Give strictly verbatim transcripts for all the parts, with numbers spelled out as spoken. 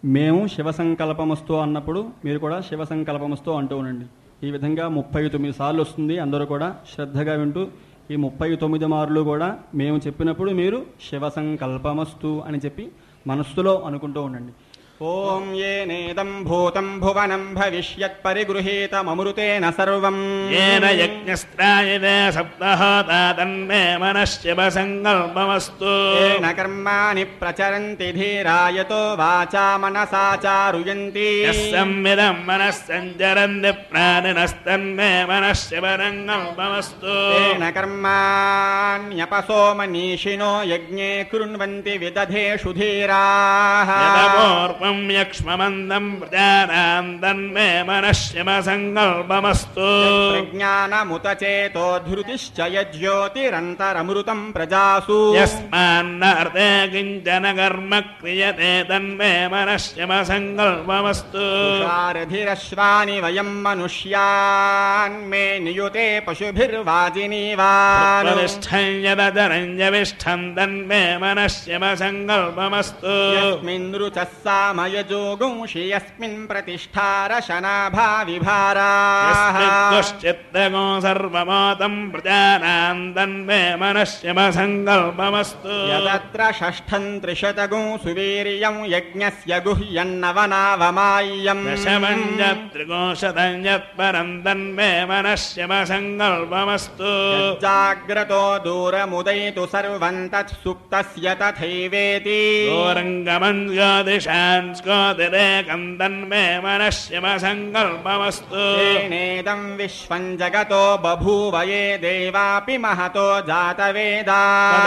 మేము శివ సంకల్పమస్తు అన్నప్పుడు మీరు కూడా శివ సంకల్పమస్తు అంటూ ఉండండి. ఈ విధంగా ముప్పై తొమ్మిది సార్లు వస్తుంది. అందరూ కూడా శ్రద్ధగా వింటూ ఈ ముప్పై తొమ్మిది మార్లు కూడా మేము చెప్పినప్పుడు మీరు శివ సంకల్పమస్తు అని చెప్పి మనస్సులో అనుకుంటూ ఉండండి. ఓం ఏనేదం భూతం భువనం భవిష్యత్ పరిగృహీతమృతేన సర్వం ఏన యజ్ఞస్త్రాయతే సప్తహోతా తన్మే మనశ్శివ సంకల్పమస్తు. ఏన కర్మాణి ప్రచరంతి ధీరాయతో వాచా మనసా చారుయంతి. యస్సంవిదం మనస్సంచరంతి ప్రాణినస్తన్మే మనశ్శివ సంకల్పమస్తు. ఏన కర్మాణ్యపసోమనీషినో యజ్ఞే కృణ్వంతి విదధేషు ధీరాః. యక్ష్మమందం ప్రజానాం తన్మే మనశ్శివ సంకల్పమస్తు. ప్రజ్ఞానముత చేతో ధృతిశ్చ యజ్యోతిరంతరమృతం ప్రజాసు. యస్మాన్నర్థే కించన కర్మ క్రియతే తన్మే మనశ్శివ సంకల్పమస్తు. సారథిరశ్వాని వయం మనుష్యాన్ మే నియుతే పశుభిర్వాజినీవాన్. ప్రతిష్ఠం యదజరంజవిష్ఠం తన్మే మనశ్శివ సంకల్పమస్తు. యస్మిన్ రుచః సామయజోగుంషి యస్మిన్ ప్రతిష్ఠారశనాభా విభారాః. యస్మిద్దుశ్చిత్తగో సర్వమాతం ప్రజానాం తన్మే మనశ్శివ సంకల్పమస్తు. యదత్ర షష్ఠం త్రిశతగో సువీర్యం యజ్ఞస్య గుహ్యన్నవనావమాయ్యం. దశమం యత్రిగోశతం యత్పరం తన్మే మనశ్శివ సంకల్పమస్తు. జాగ్రతో దూరముదైతు సర్వం తత్ సుప్తస్య తథైవేతి. దూరంగమం దిశాన్ స్కోతిరేకం తన్మే మనశ్శివ సంకల్పమస్తు. ఏనేదం విశ్వం జగతో బభూవ యే దేవాపి మహతో జాతవేదాః.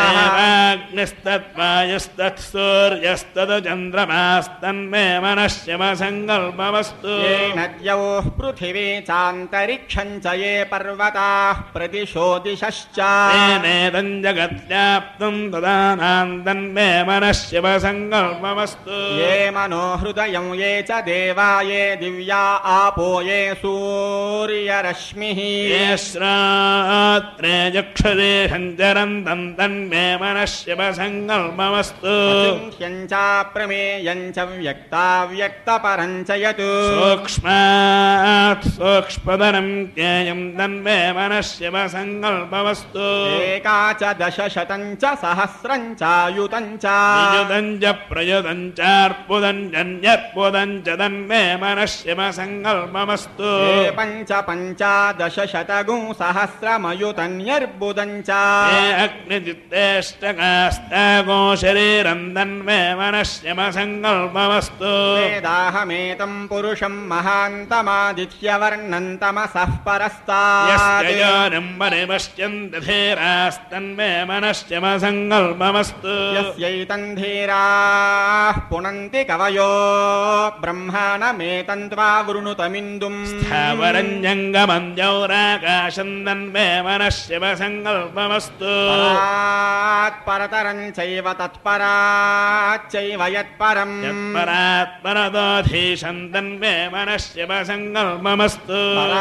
తదేవాగ్నిస్తద్వాయుస్తత్సూర్యస్తదు చంద్రమాస్తన్మే మనశ్శివ సంకల్పమస్తు. ఏన ద్యౌః పృథివీ చాంతరిక్షం చ యే పర్వతాః ప్రదిశో దిశశ్చ. ఏనేదం జగద్వ్యాప్తం తదానాం తన్మే మనశ్శివ సంకల్పమస్తు. ये मनो हृदयं ये च देवा ये दिव्या आपो ये सूर्यरश्मिः. ये श्रात्रे चक्षुरे सञ्चरन्तं तन्मे मनश्शिव संकल्पमस्तु. अचिन्त्यं च प्रमेयं च व्यक्ताव्यक्तपरं च यत्. सूक्ष्मात् सूक्ष्मतरं ज्ञेयं तन्मे मनश्शिव संकल्पमस्तु. एका च दशशतं च सहस्रं चायुतं च वियुतं च प्रयुतं चार्पुदं जन्यर्पुदं च तन्मे मनश्शिव संकल्पमस्तु. पंच पंचादश शतगुं सहस्रमयुतन्यर्बुदं च. ये अग्निजित्तेष्टकास्तागो शरीरं तन्मे मनश्शिव संकल्पमस्तु. वेदाहमेतं पुरुषं महान्तमादित्यवर्णं तमसः परस्तात्. यस्य योनिं परिपश्यन्ति धीरास्तन्मे मनश्शिव संकल्पमस्तु. यस्यैतं धीराः पुनन्ति कवयो ब्रह्माणमेतन्त्वा वृणुतमिन्दुम्. स्थावरं जङ्गमं जौराकाशं तन्मे मनश्शिव संकल्पमस्तु. परात्परतरं चैव तत्पराच्चैव यत्परं. यत्परात्परतोऽधीशं तन्मे मनश्शिव संकल्पमस्तु.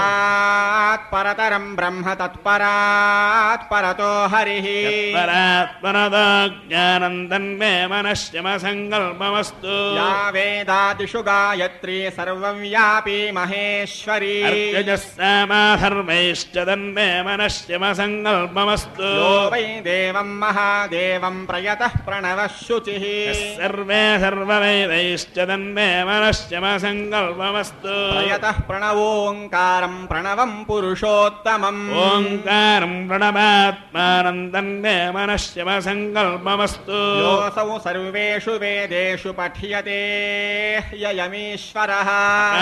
परात्परतरं ब्रह्म तत्परात्परतो हरिः. यत्परात्परतो ज्ञानं तन्मे मनश्शिव संकल्पमस्तु. या वेदादिषु गायत्री सर्वव्यापी महेश्वरी. अर्यजस्सामाधर्मैश्च तन्मे मनश्शिव संकल्पमस्तु. यो वै देवं महादेवं प्रयतः प्रणवः शुचिः. सर्वे सर्ववेदैश्च तन्मे मनश्शिव संकल्पमस्तु. प्रयतः प्रणवोङ्कारं प्रणवं पुरुषोत्तमम्. ओङ्कारं प्रणवात्मानं तन्मे मनश्शिव संकल्पमस्तु. योऽसौ सर्वेषु वेदेषु पठ्यते ययमीश्वरः.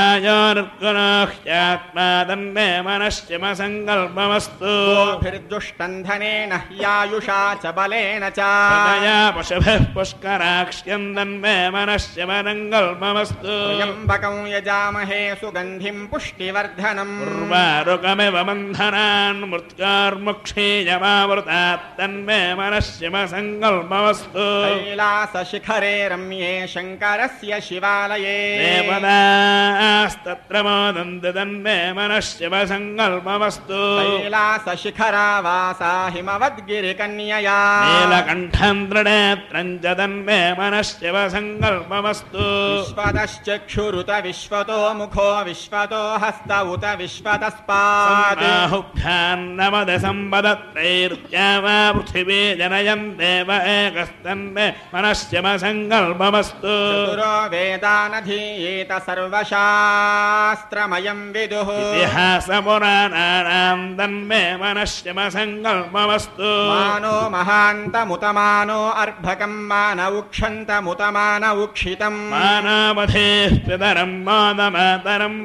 ह्यात्मा तन्मे मनश्शिव संकल्पमस्तु. गोभिर्दुष्टं धनेन ह्यायुषा च बलेन च. पशुभिः पुष्कराक्ष्यं तन्मे मनश्शिव संकल्पमस्तु. त्र्यम्बकं यजामहे सुगन्धिं पुष्टिवर्धनम्. उर्वारुकमिव बन्धनान् मृत्योर्मुक्षीयमावृतात् तन्मे मनश्शिव संकल्पमस्तु. कैलासशिखरे रम्ये शङ्कर शङ्करस्य शिवालये देवतास्तत्र मोदन्ति तन्मे मनः शिवसङ्कल्पमस्तु कैलासशिखरावासा हिमवद्गिरिकन्यया नीलकण्ठं दृढेत्रं च तन्मे मनः शिवसङ्कल्पमस्तु विश्वतश्चक्षुरुत विश्वतो मुखो विश्वतो हस्त उत विश्वतस्पात् बाहुभ्यान्नमद सम्पदत्रैर्द्यावा पृथिवी जनयन् देव एकस्तन्मे मनः शिवसङ्कल्पमस्तु चतुरो वेदानधीयेत सर्वशास्त्रमयं विदुः इतिहासपुराणानां तन्मे मनः शिवसङ्कल्पमस्तु मानो महान्तमुतमानो अर्भकं मान उक्षन्तमुतमान उक्षितम् मानावधेः पितरं मादमातरं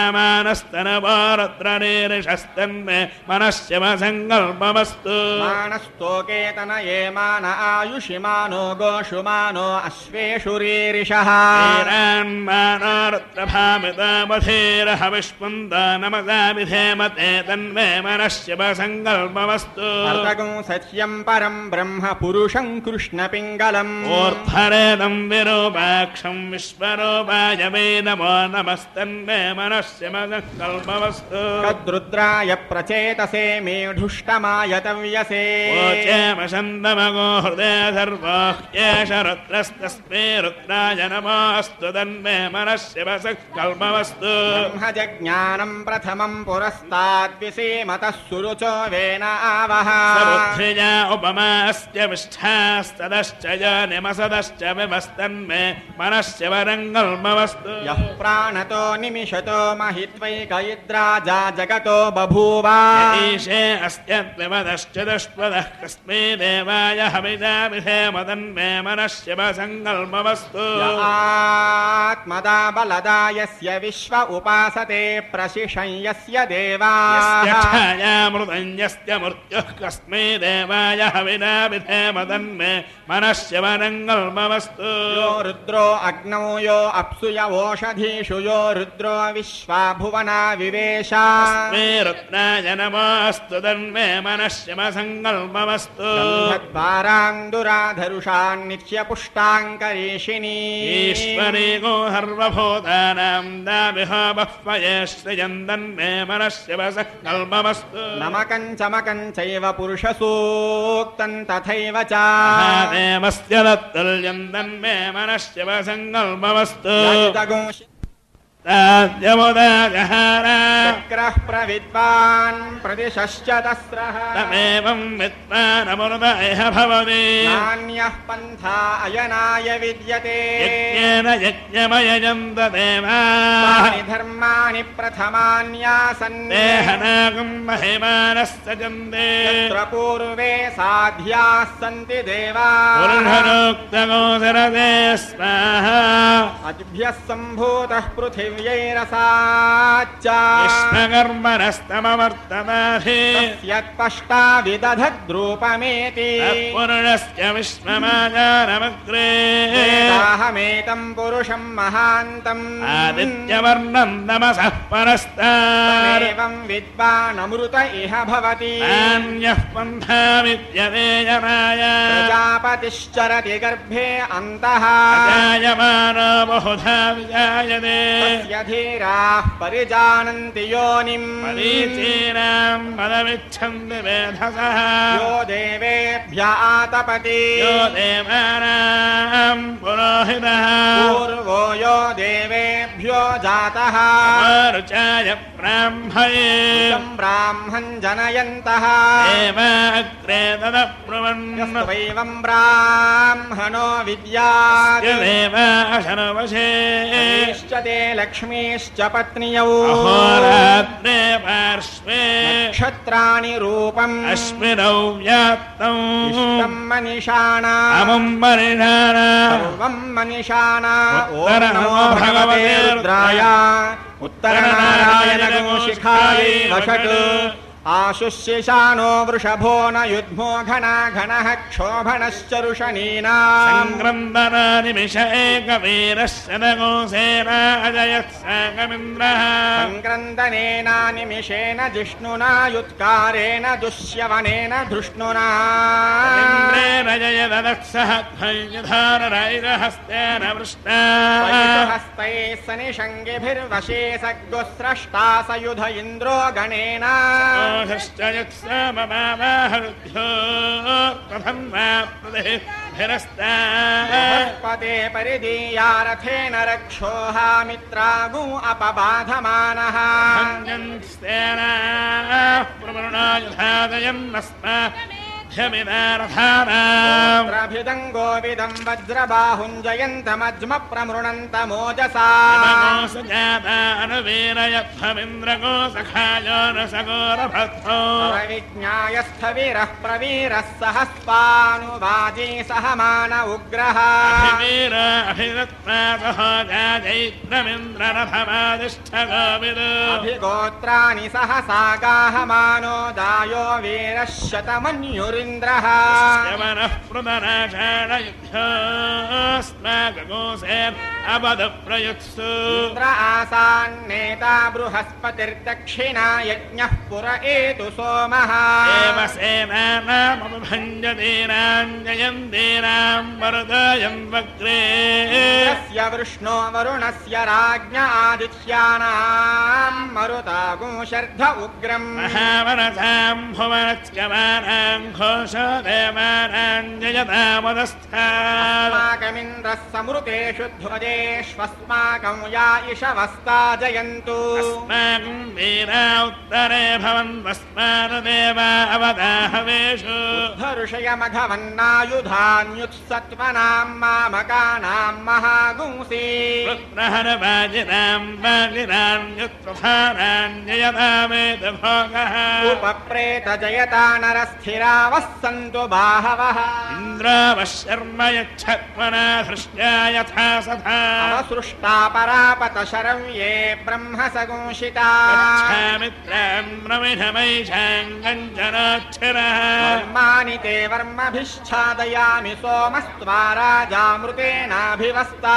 प्रयामानस्तनवारद्रनीरिषस्तन्मे मनः शिवसङ्कल्पमस्तु मानस्तोकेतन ये मान आयुषि मानो गोषु मानो अश्वेषु रीरिषः ीरान्मानारत्रभामितामधेरहविष्पन्दा नमसा विधेमते तन्मे मनः शिवसङ्कल्पमस्तु अर्धगं सत्यं परं ब्रह्म पुरुषं कृष्णपिङ्गलम् ऊर्ध्वरेदं विरूपाक्षं विश्वरूपाय वै नमो नमस्तन्मे मनः शिवसङ्कल्पमस्तु तद्रुद्राय प्रचेतसे मेढुष्टमाय तव्यसे वोचेमशन्दमगो हृदय सर्वोह्येष रुद्रस्तस्मै रुद्राय नमोऽस्तु तन्मे मनः शिवसङ्कल्पमस्तु ब्रह्मजज्ञानं प्रथमं पुरस्ताद्विसीमतः सुरुचो वेन आवह समुद्रिजा उपमास्य विष्ठास्तदश्च निमसदश्च विमस्तन्मे मनः शिवसङ्कल्पमस्तु यः प्राणतो निमिषतो महित्वैकयिद्राजा जगतो बभूवा ईशे अस्य द्विमदश्च दुष्पदः कस्मै देवाय हविषा विधेमतन्मे मनः शिवसङ्कल्पमस्तु आत्मदा बलदा यस्य विश्व उपासते प्रशिषं यस्य देवाः छायामृतं यस्य मृत्युः कस्मै देवाय हविषा विधेमतन्मे मनः शिवसङ्कल्पमस्तु यो रुद्रो अग्नौ यो अप्सु य ओषधीषु यो रुद्रो विश्वा भुवना विवेशा तस्मै रुद्राय नमोऽस्तु तन्मे मनः शिवसङ्कल्पमस्तु गन्धद्वारान्दुराधरुषान् नित्यपुष्टाङ्करीषिणी ईश्वरी गो सर्वभूतानां दामिह बह्वये सृजन् तन्मे मनः शिवसङ्कल्पमस्तु नमकं चमकं चैव पुरुषसूक्तं तथैव च महादेवस्य तत्तुल्यं तन्मे मनः शिवसङ्कल्पमस्तु ताद्यमुदाजहारा चक्रः प्रविद्वान् प्रतिशश्च तस्रः तमेवं विद्वानमृत इह भवति नान्यः पन्था अयनाय विद्यते यज्ञेन यज्ञमयजन्त देवाः तानि धर्माणि प्रथमान्यासन् देहनागं महिमानः सजन्ते यत्र पूर्वे साध्याः सन्ति देवाः पुरुषरोक्तगोचरते स्वाहा अद्भ्यः सम्भूतः पृथिव्यैरसाच्च विश्वकर्मणस्तमवर्तमाधि यत्पष्टा विदधद्रूपमेति पुरुषस्य विश्वमाजानमग्रे वेदाहमेतं पुरुषं महान्तम् आदित्यवर्णं नमसः परस्तात् एवं विद्वानमृत इह भवति नान्यः पन्था विद्यते जनाय प्रजापतिश्चरति गर्भे अन्तः अजायमानो बहुधा विजायते तस्य धीराः परिजानन्ति योनिम् मरीचीनां पदमिच्छन्ति वेधसः यो देवेभ्य आतपति यो देवानां पुरोहितः पूर्वो यो देवेभ्यो जातः रुचाय ब्राह्मये तं ब्राह्मं जनयन्तः देवाग्रे तदब्रुवन् यस्त्वैवं ब्राह्मणो विद्यात् देवाशनवशे श्च ते लक्ष्मीश्च पत्न्यौ अहोरात्रे पार्श्वे नक्षत्राणि रूपम् अश्विनौ व्याप्तौ इष्टं मनीषाणा अमुं मनिषाणा सर्वं मनीषाणा ॐ उत्तरः नमो भगवते रुद्राय उत्तरनारायणगुंशिखायै वषट् आशुशिशानो वृषभो न युध्मो घना घनः क्षोभणश्चरुषणीना सङ्क्रन्दना निमिष एकवीरस्य नगोसेना अजयत्सागमिन्द्रः सङ्क्रन्दनेना निमिषेण जिष्णुना युत्कारेण दुष्यवनेन धृष्णुना इन्द्रेण जयदत्सः ध्वजधारैरहस्तेन वृष्टा हस्तैः सनिषङ्गिभिर्वशे सद्गुस्रष्टा सयुध इन्द्रो गणेन ोषश्च यत्सममाहृभ्यो कथं वा प्रतिभिरस्तापते परिदीयारथेन रक्षोहा मित्रागु अपबाधमानः भिदङ्गोविदं वज्रबाहुञ्जयन्तमज्म प्रमृणन्तमोजसा अनुवीरयध्वमिन्द्रगो सखायो न सगोरभक्तो विज्ञायस्थवीरः प्रवीरः सहस्पानुवाजी सहमान उग्रः वीर अभिरत्नादहोजाजैत्रमिन्द्ररथमादिष्ठगोविदो अभिगोत्राणि सहसा गाहमानो दायो वीरः शतमन्युरिन्द्रः यवनः प्रदनाषाढयुद्धोऽस्माकगोसेन अवधप्रयुत्सु इन्द्र आसान्नेता बृहस्पतिर्दक्षिणा यज्ञः पुर एतु सोमः एव सेनानामभञ्जतीनाम् जयन्तीनाम् वरदायम् वक्रे तस्य वृष्णो वरुणस्य राज्ञ आदित्यानाम् मरुतागुंशर्ध उग्रम् महावनसाम् भुवनच्यमानाम् घोषो देवानाम् जयतामदस्थास्माकमिन्द्रः समृतेषु ध्वजेष्वस्माकं या इषवस्ता जयन्तु अस्माकम् वीरा उत्तरे भवन्वस्मानदेवा अवदाहवेषु ऋषयमघवन्नायुधान्युत्सत्वनाम् मामकानाम् महागुंसि वृत्रहरवाजिनाम् वाजिनान्युत्प्रधानान् जयतामेतभोगः उपप्रेत जयता नरस्थिरावः सन्तु बाहवः इन्द्रावः शर्म यच्छत्वना धृष्ट्या यथा सथा अवसृष्टा परापत शरव्ये ब्रह्म सगुंशिता मित्रान् प्रमिढमैषाङ्गञ्जनाक्षरः वर्माणि ते वर्मभिश्चादयामि सोमस्त्वा राजामृतेनाभिवस्ता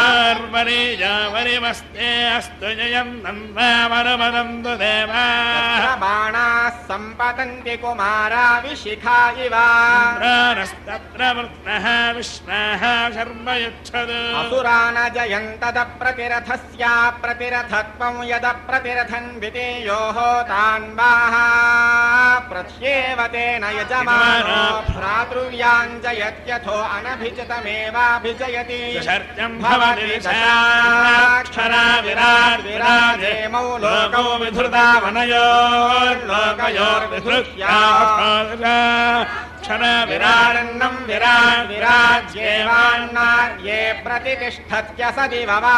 वरिमस्ते अस्तु जयम् नन्दामनुमदन्तु देवाः बाणाः सम्पतन्ति कुमारा विशिखा इव प्राणस्तत्र वृत्नः विश्वाः शर्म यच्छत् असुरान जयन्तद प्रतिरथस्य प्रतिरथत्वं यद प्रतिरथन् वितेयोः तान्वाः प्रत्येव तेन यजमानो भ्रातृव्याञ्जयत्यथो अनभिचितमेवाभिजयति शर्यम् भवति दशाक्षरा विराट् विराजे मौ लोकौ विधृता वनयोर्लोकयोर्विधृत्या क्षण विराडन्नं विराट् विराज्येवान्नार्ये प्रतिष्ठत्य सदिव वा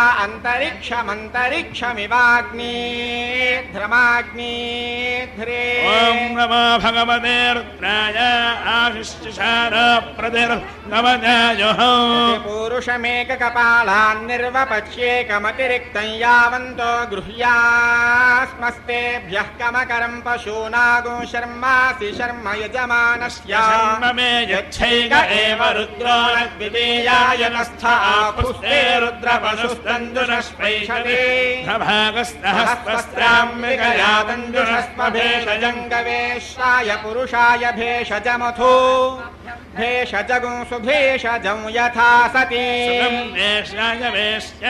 अन्तरिक्षमन्तरिक्षमिवाग्नीध्रमाग्नीध्रे ॐ नमो भगवते रुद्राय आशिष्यशार प्रतिर्गमजायोः पुरुषमेककपालान् निर्वपच्येकमतिरिक्तं यावन्तो गृह्यास्मस्तेभ्यः कमकरं पशूनागो शर्मासि शर्म यजमानस्य मे यच्छैक एव रुद्रो न द्वितीयाय नस्था पुष्टे रुद्रपशुस्तन्दुषस्पैषते प्रभागस्तहस्पस्त्राम्बिकया तन्दुषस्पभेषजङ्गवेश्वाय पुरुषाय भेषजमथो भेषजगुं सुभेषजं यथा सती वेश्याय वेश्य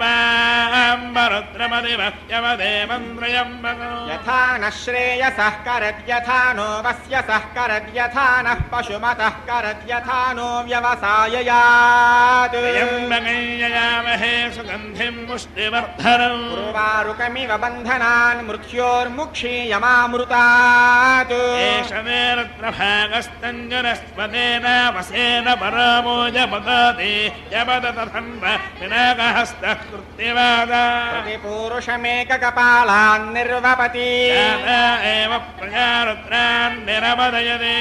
अवाम्बरुद्रमदिवह्यवदेवन्द्रयम्बको यथा न श्रेयसः करद्यथा नो वस्य सः करद्यथा नः पशुमतः करद्यथा नो व्यवसाययात् यम्बकैययामहे सुगन्धिं पुष्टिवर्धनम् उर्वारुकमिव बन्धनान् मृत्योर्मुक्षीयमामृतात् एष मे रुद्रभागस्तञ्जनस्पतेन वसेन परामो जपदति जपदतथं विनाकहस्तः कृत्तिवादा प्रतिपूरुषमेककपालान् निर्वपति एव प्रजा रुद्रान् निरवदयते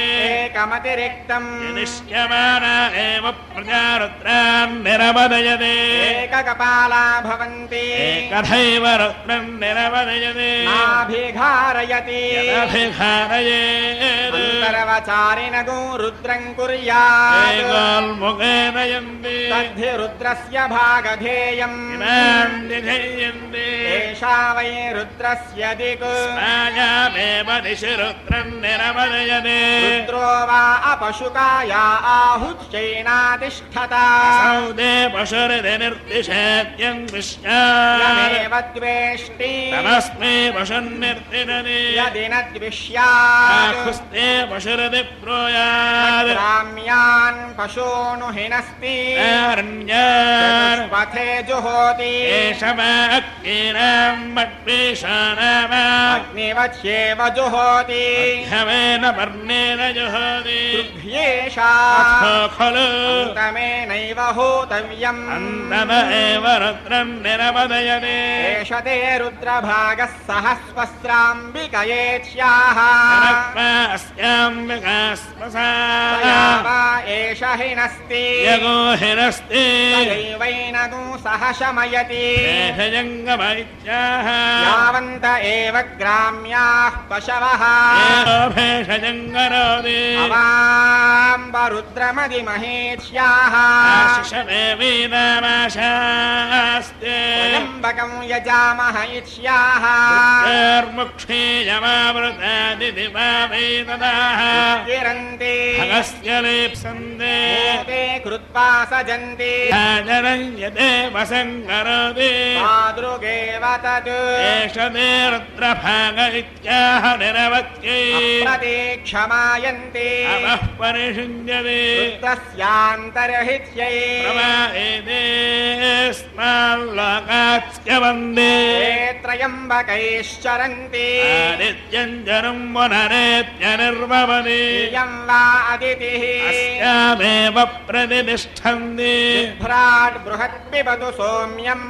एकमतिरिक्तम् निष्यमाना एव प्रजा रुद्रान् निरवदयते एककपालान् कपाला भवन्ति एकथैव रुद्रम् निरवदयते नाभिघारयति यदभिघारयेत् अन्तर्वचारिणगो रुद्रम् कुर्यात् एकोल्मुखे नयन्ति तद्धि रुद्रस्य भागधेयम् इमाम् दिधेयन्ति एषा वै रुद्रस्य दिक् स्वायामेव दिशि रुद्रम् निरवदयते रुद्रो वा अपशुकाया आहुत्यैनातिष्ठता सौदे पशुरिति निर्दिशेत्यम् विश्यात् यमेव द्वेष्टि तमस्मै पशुन्निर्दिशति यदि न द्विष्यात् आहुस्ते पशुरिति ब्रूयात् ग्राम्यान् पशूनुहिनस्ति आरण्यान् पथे जुहोति एष वा अग्नीनाम् मद्वेषाणाम अग्निवच्येव जुहोति ह्यवेन वर्णेन जुहोति तुभ्येषा अथो खलु तमेनैव होतव्यम् अन्तम एव रुद्रम् निरवदयते एष ते रुद्रभागः सहस्वस्राम्बिकयेत्स्याः अस्याम् विकास्मसा वा एष हिनस्ति यगो हिनस्ति तदैवैनगो सह शमयति भेषजङ्गमैत्याः यावन्त एव ग्राम्याः पशवः भेषजङ्गरोति अवाम्बरुद्रमदिमहेत्स्याः शिशमेवीनामाशास्ते त्र्यम्बकम् यजामह इत्स्याः मुक्षीयमावृतादिदिवावेददाः किरन्ति भगस्य लेप्सन्ते ते कृत्वा सजन्ति जनयते वसङ्करोति मातृगेव तत् एष ते रुद्रभाग इत्याह निरवत्यै प्रतीक्षमायन्ति अपः परिषुञ्जते रुद्रस्यान्तर्हित्यै प्रवाहेते स्माल्लोकात्स्यवन्दे त्र्यम्बकैश्चरन्ति आदित्यञ्जनम् पुनरेत्यनिर्भवति इयं वा अदितिः अस्यामेव प्रतिष्ठन्ति भ्राट् बृहत् पिबतु सौम्यम्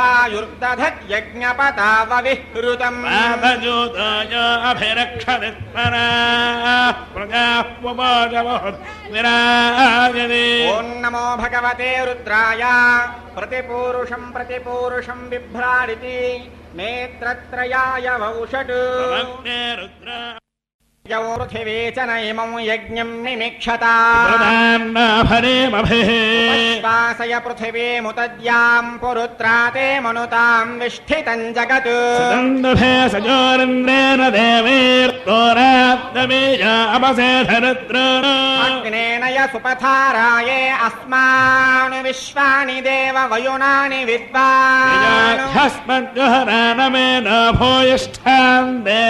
मध्वायुर्दधद्यज्ञपतावविहृतम् पादजूताय अभिरक्षति स्मराः प्रजाः पुमाजवः विराजते ॐ नमो भगवते रुद्राय प्रतिपूरुषम् प्रतिपूरुषम् बिभ्राडिति नेत्रत्रयाय वौषट् अग्ने रुद्र यौ पृथिवी च न इमं यज्ञम् निमिक्षता प्रधान्नाभरेमभिः श्वासय पृथिवीमुतद्याम् पुरुत्रा ते मनुताम् विष्ठितम् जगत् सदन्दभे सजोरिन्द्रेण देवैर्तोरात्तबीजा अपसेधरुद्र अग्नेन य सुपथाराये अस्मान् विश्वानि देव वयुनानि विद्वान् हस्मद्गहरानमे न भूयिष्ठान्ते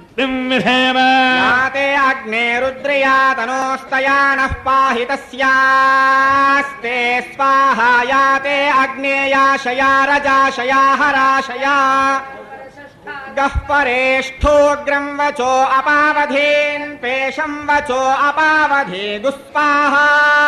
याते अग्ने रुद्रिया तनोस्तयानः पाहि तस्यास्ते स्वाहा याते अग्नेयाशया रजाशया हराशया गह्परेष्ठोग्रम् वचो अपावधीन् पेशम् वचो अपावधी दुस्वाहा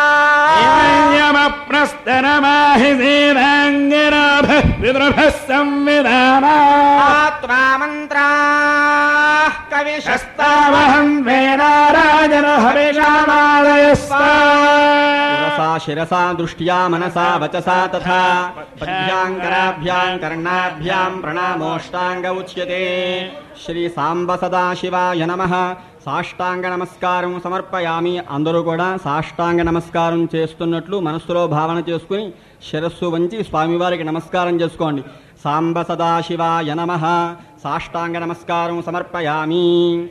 यमप्रस्तरमाहि सेनाङ्गिराभः पितृभः संविधाना आत्मा मन्त्राः कविशस्तावहम् वेनाराजन हरिषामालयस्ता शिरसा शिरसा दृष्ट्या मनसा वचसा तथा पद्भ्याम् कर्णाभ्याम् प्रणामोष्टाङ्ग उच्यते श्री सांब सदाशिवाय नमः సాష్టాంగ నమస్కారం సమర్పయామి. అందరూ కూడా సాష్టాంగ నమస్కారం చేస్తున్నట్లు మనస్సులో భావన చేసుకుని శిరస్సు వంచి స్వామివారికి నమస్కారం చేసుకోండి. సాంబ సదాశివాయ నమః సాష్టాంగ నమస్కారం సమర్పయామి.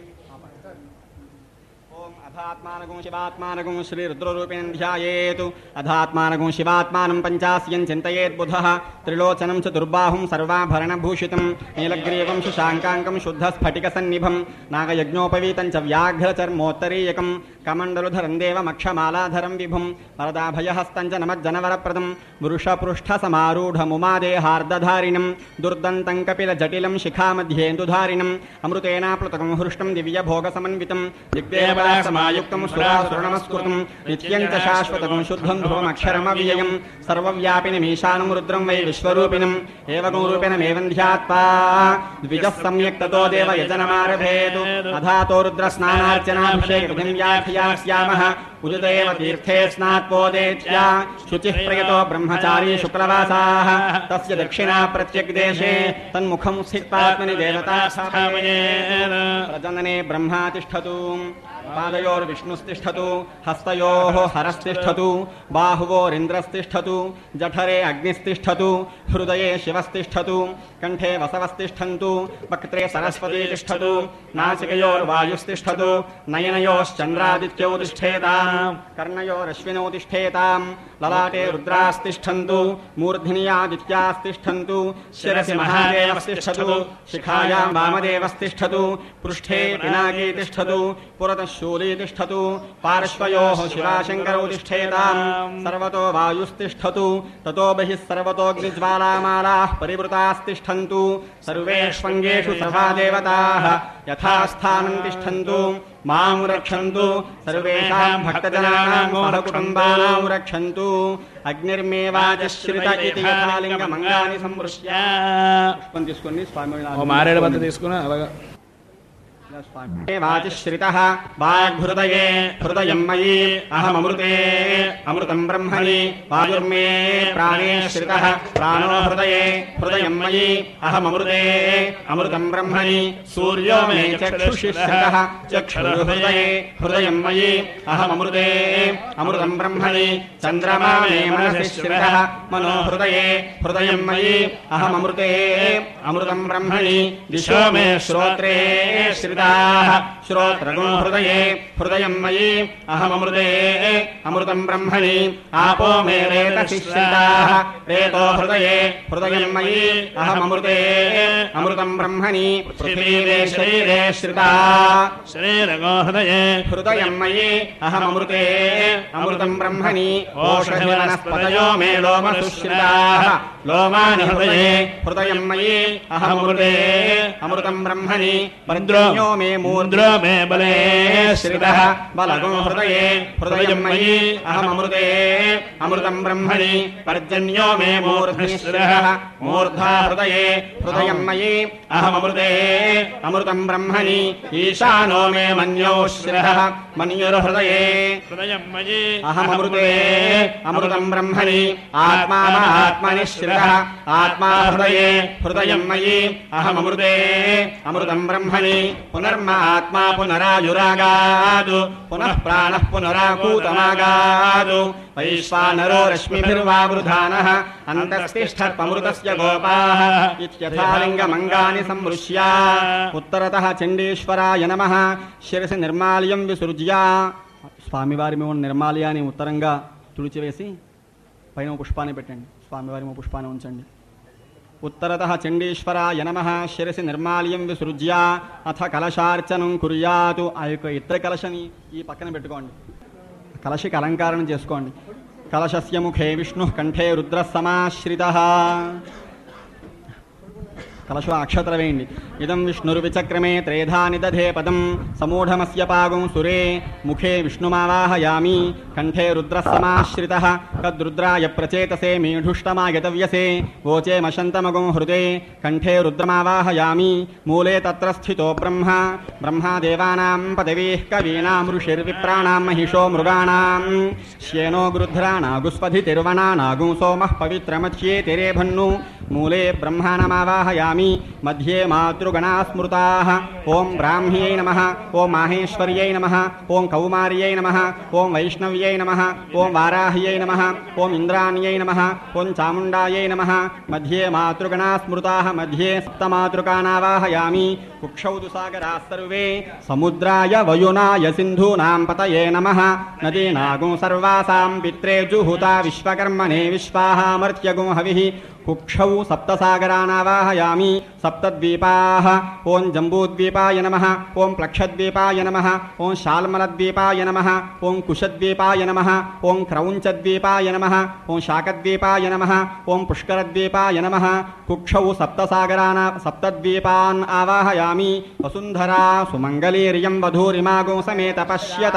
అధాత్మానగం శివాత్మానగం శ్రీ రుద్రరూపేణ ధ్యాయేతు. అధాత్మానగం శివాత్మానం పంచాస్యం చింతయేత్ బుధః. త్రిలోచనం చతుర్బాహుం సర్వాభరణభూషితం నీలగ్రీవం శశాంకాంకం శుద్ధ స్ఫటిక సన్నిభం నాగయజ్ఞోపవీతం చ వ్యాఘ్రచర్మోత్తరీయకం కమండలుధరం దేవమక్షమాలాధరం విభుం వరదాభయహస్తం చ నమజ్జనవరప్రదం వృషపృష్ఠ సమారూఢముమాదేహార్దధారిణం దుర్దంతం కపిల జటిలం శిఖామధ్యేందుధారిణం అమృతేనాప్లుతకం హృష్టం దివ్యభోగసమన్వితం దిగ్దేవరాసమాయుక్తం సురాసురనమస్కృతం నిత్యం చ శాశ్వతం శుద్ధం ధ్రువమక్షరమవ్యయం సర్వవ్యాపినమీశానం రుద్రం వై విశ్వరూపిణం ఏవగం రూపిణమేవం ధ్యాత్వా ద్విజः సమ్యక్ తతో దేవ యజనమారభేతు అథాతో రుద్ర స్నానార్చనాభిషేకం ह्यास्यामः उदितेव तीर्थे स्नात्पोदेत्या शुचिः प्रयतो ब्रह्मचारी शुक्लवासाः तस्य दक्षिणा प्रत्यग्देशे तन्मुखं स्थित्वात्मनि देवता स्थापयेत् प्रजनने ब्रह्मा तिष्ठतु पादयोर्विष्णुस्तिष्ठतु हस्तयोः हरस्तिष्ठतु बाहुवोरिन्द्रस्तिष्ठतु जठरे अग्निस्तिष्ठतु हृदये शिवस्तिष्ठतु कण्ठे वसवस्तिष्ठन्तु वक्त्रे सरस्वती तिष्ठतु नासिकयोर्वायुस्तिष्ठतु नयनयोश्चन्द्रादित्यो तिष्ठेताम् कर्णयोरश्विनो तिष्ठेताम् ललाटे रुद्रास्तिष्ठन्तु मूर्ध्नि आदित्यास्तिष्ठन्तु शिरसि महादेवस्तिष्ठतु शिखायां वामदेवस्तिष्ठतु पृष्ठे पिनाकी तिष्ठतु पुरतः शूली तिष्ठतु पार्श्वयोः शिवाशङ्करौ तिष्ठेताम् सर्वतो वायुस्तिष्ठतु ततो बहिः सर्वतोऽग्निज्वालामालाः परिवृतास्तिष्ठन्तु सर्वेष्वङ्गेषु सर्वा देवताः यथास्थानं तिष्ठन्तु मां रक्षन्तु सर्वेषां भक्तजनानां सहकुटुम्बानां रक्षन्तु అగ్నిర్మేవాజశ్రిత ఇతి యథాలింగమంగాని సంవృష్య పుష్పం తీసుకొని స్వామి ఓ మారేడు బద్ద తీసుకుని అలాగా వాచిశ్రితః వాగ్హృదయే హృదయం మయి అహమమృతే అమృతం బ్రహ్మణి వాయుర్మే ప్రాణే శ్రితః ప్రాణో హృదయే హృదయం మయి అహమమృతే అమృతం బ్రహ్మణి సూర్యో మే చక్షుషి శ్రితః చక్షుర్హృదయే హృదయం మయి అహమమృతే అమృతం బ్రహ్మణి చంద్రమా మే మనసి శ్రితః మనో హృదయే హృదయం మయి అహమమృతే అమృతం బ్రహ్మణి దిశో మే శ్రోత్రే శ్రితః శ్రోత్రగో హృదయే హృదయం మయి అహమమృతే అమృతం బ్రహ్మణి ఆపో మే రేతసి శ్రితాః రేతో హృదయే హృదయం మయి అహమమృతే అమృతం బ్రహ్మణి పృథివీ మే శరీరే శ్రితా శరీరగో హృదయే హృదయం మయి అహమమృతే అమృతం బ్రహ్మణి ఓషధి వనస్పతయో మే లోమసు శ్రితాః లోమాని హృదయే హృదయం మయి అహమమృతే అమృతం బ్రహ్మణి పర్జన్యో మే మూర్ధ్రో మే బలే శ్రితః బలగో హృదయే హృదయం మయి అహమమృతే అమృతం బ్రహ్మణి పర్జన్యో మే మూర్ధ్ని శ్రితః మూర్ధ్వా హృదయే హృదయం మయి అహమమృతే అమృతం బ్రహ్మణి ఈశానో మే మన్యో శ్రితః మన్యుర్హృదయే హృదయం మయి అహమమృతే అమృతం బ్రహ్మణి ఆత్మా ఆత్మని శ్రితః ఆత్మా హృదయే హృదయం మయి అహమమృతే అమృతం బ్రహ్మణి పునర్మ ఆత్మా పునరాయురాగాదు పునః ప్రాణః పునరాకూతమాగాదు వైశ్వానరో రశ్మిభిర్వావృధానః అంతఃతిష్ఠత్వమృతస్య గోపాః ఇత్యథాలింగమంగాని సంవృష్య ఉత్తరతః చండీశ్వరాయ నమః శిరసి నిర్మాల్యం విసృజ్య స్వామివారి మేము నిర్మాల్యాన్ని ఉత్తరంగా తుడిచివేసి పైన పుష్పాన్ని పెట్టండి స్వామివారి మేము పుష్పాన్ని ఉంచండి ఉత్తరతః చండీశ్వరాయ నమః శిరసి నిర్మాల్యం విసృజ్య అథ కలశార్చనం కుర్యాతు ఆ యొక్క ఇతర కలశని ఈ పక్కన పెట్టుకోండి కలశకి అలంకారం చేసుకోండి కలశస్య ముఖే విష్ణు కంఠే రుద్ర సమాశ్రితః కలశ అక్షత్ర వేయండి ఇదం విష్ణుర్విచక్రమే త్రేధా నిదధే పదం సమూఢమస్య పాగం సురే ముఖే విష్ణుమావాహయామి కంఠే రుద్ర సమాశ్రితః తద్రుద్రాయ ప్రచేతసే మేఢుష్టమాగతవ్యసే వోచే మశంతమగం హృదే కంఠే రుద్రమావాహయామి మూలే తత్ర స్థితో బ్రహ్మ బ్రహ్మా దేవానాం పదవీః కవీనాం ఋషిర్విప్రాణాం మహిషో మృగాణాం శ్యేనో గృధ్రానాగుస్పధితిర్వణానాగుం సోమః పవిత్రమచ్యేతిరేభన్ను మూలే బ్రహ్మాణమావాహయామి మధ్యే మాతృగణా స్మృతాః ఓం బ్రాహ్మ్యై నమః ఓం మాహేశ్వర్యై నమః ఓం కౌమార్యై నమః ఓం వైష్ణవ్యై నమః ఓం వారాహ్యై నమః ఓం ఇంద్రాణ్యై నమః ఓం చాముండాయై నమః మధ్యే మాతృగణా స్మృతాః మధ్యే సప్తమాతృకానావాహయామి కుక్షౌ దుసాగరాः సర్వే సముద్రాయ వయునాయ సింధూనాం పతయే నమః నదీనాగుం సర్వాసాం పిత్రే జుహుతా విశ్వకర్మణే విశ్వాహామర్త్యగుం హవిః కుక్షౌ సప్తసాగరానావాహయామి సప్తద్వీపాః ఓం జంబూద్వీపాయ నమః ఓం ప్లక్షద్వీపాయ నమః ఓం శాల్మలద్వీపాయ నమః ఓం కుశద్వీపాయ నమః ఓం క్రౌంచద్వీపాయ నమః ఓం శాకద్వీపాయ నమః ఓం పుష్కరద్వీపాయ నమః కుక్షౌ సప్తసాగరానా సప్తద్వీపాన్ ఆవాహయామి వసుంధరా సుమంగళీర్యం వధూరిమాగో సమేత పశ్యత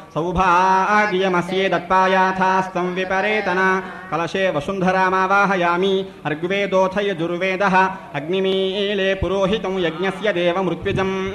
సౌభాగ్యమస్యేదత్పాయాథాస్తం విపరేతన కలశే వసుంధరామావాహయామి అర్గ్వేదోథ యజుర్వేదః అగ్నిమీలే పురోహితం యజ్ఞస్య దేవమృత్యుజం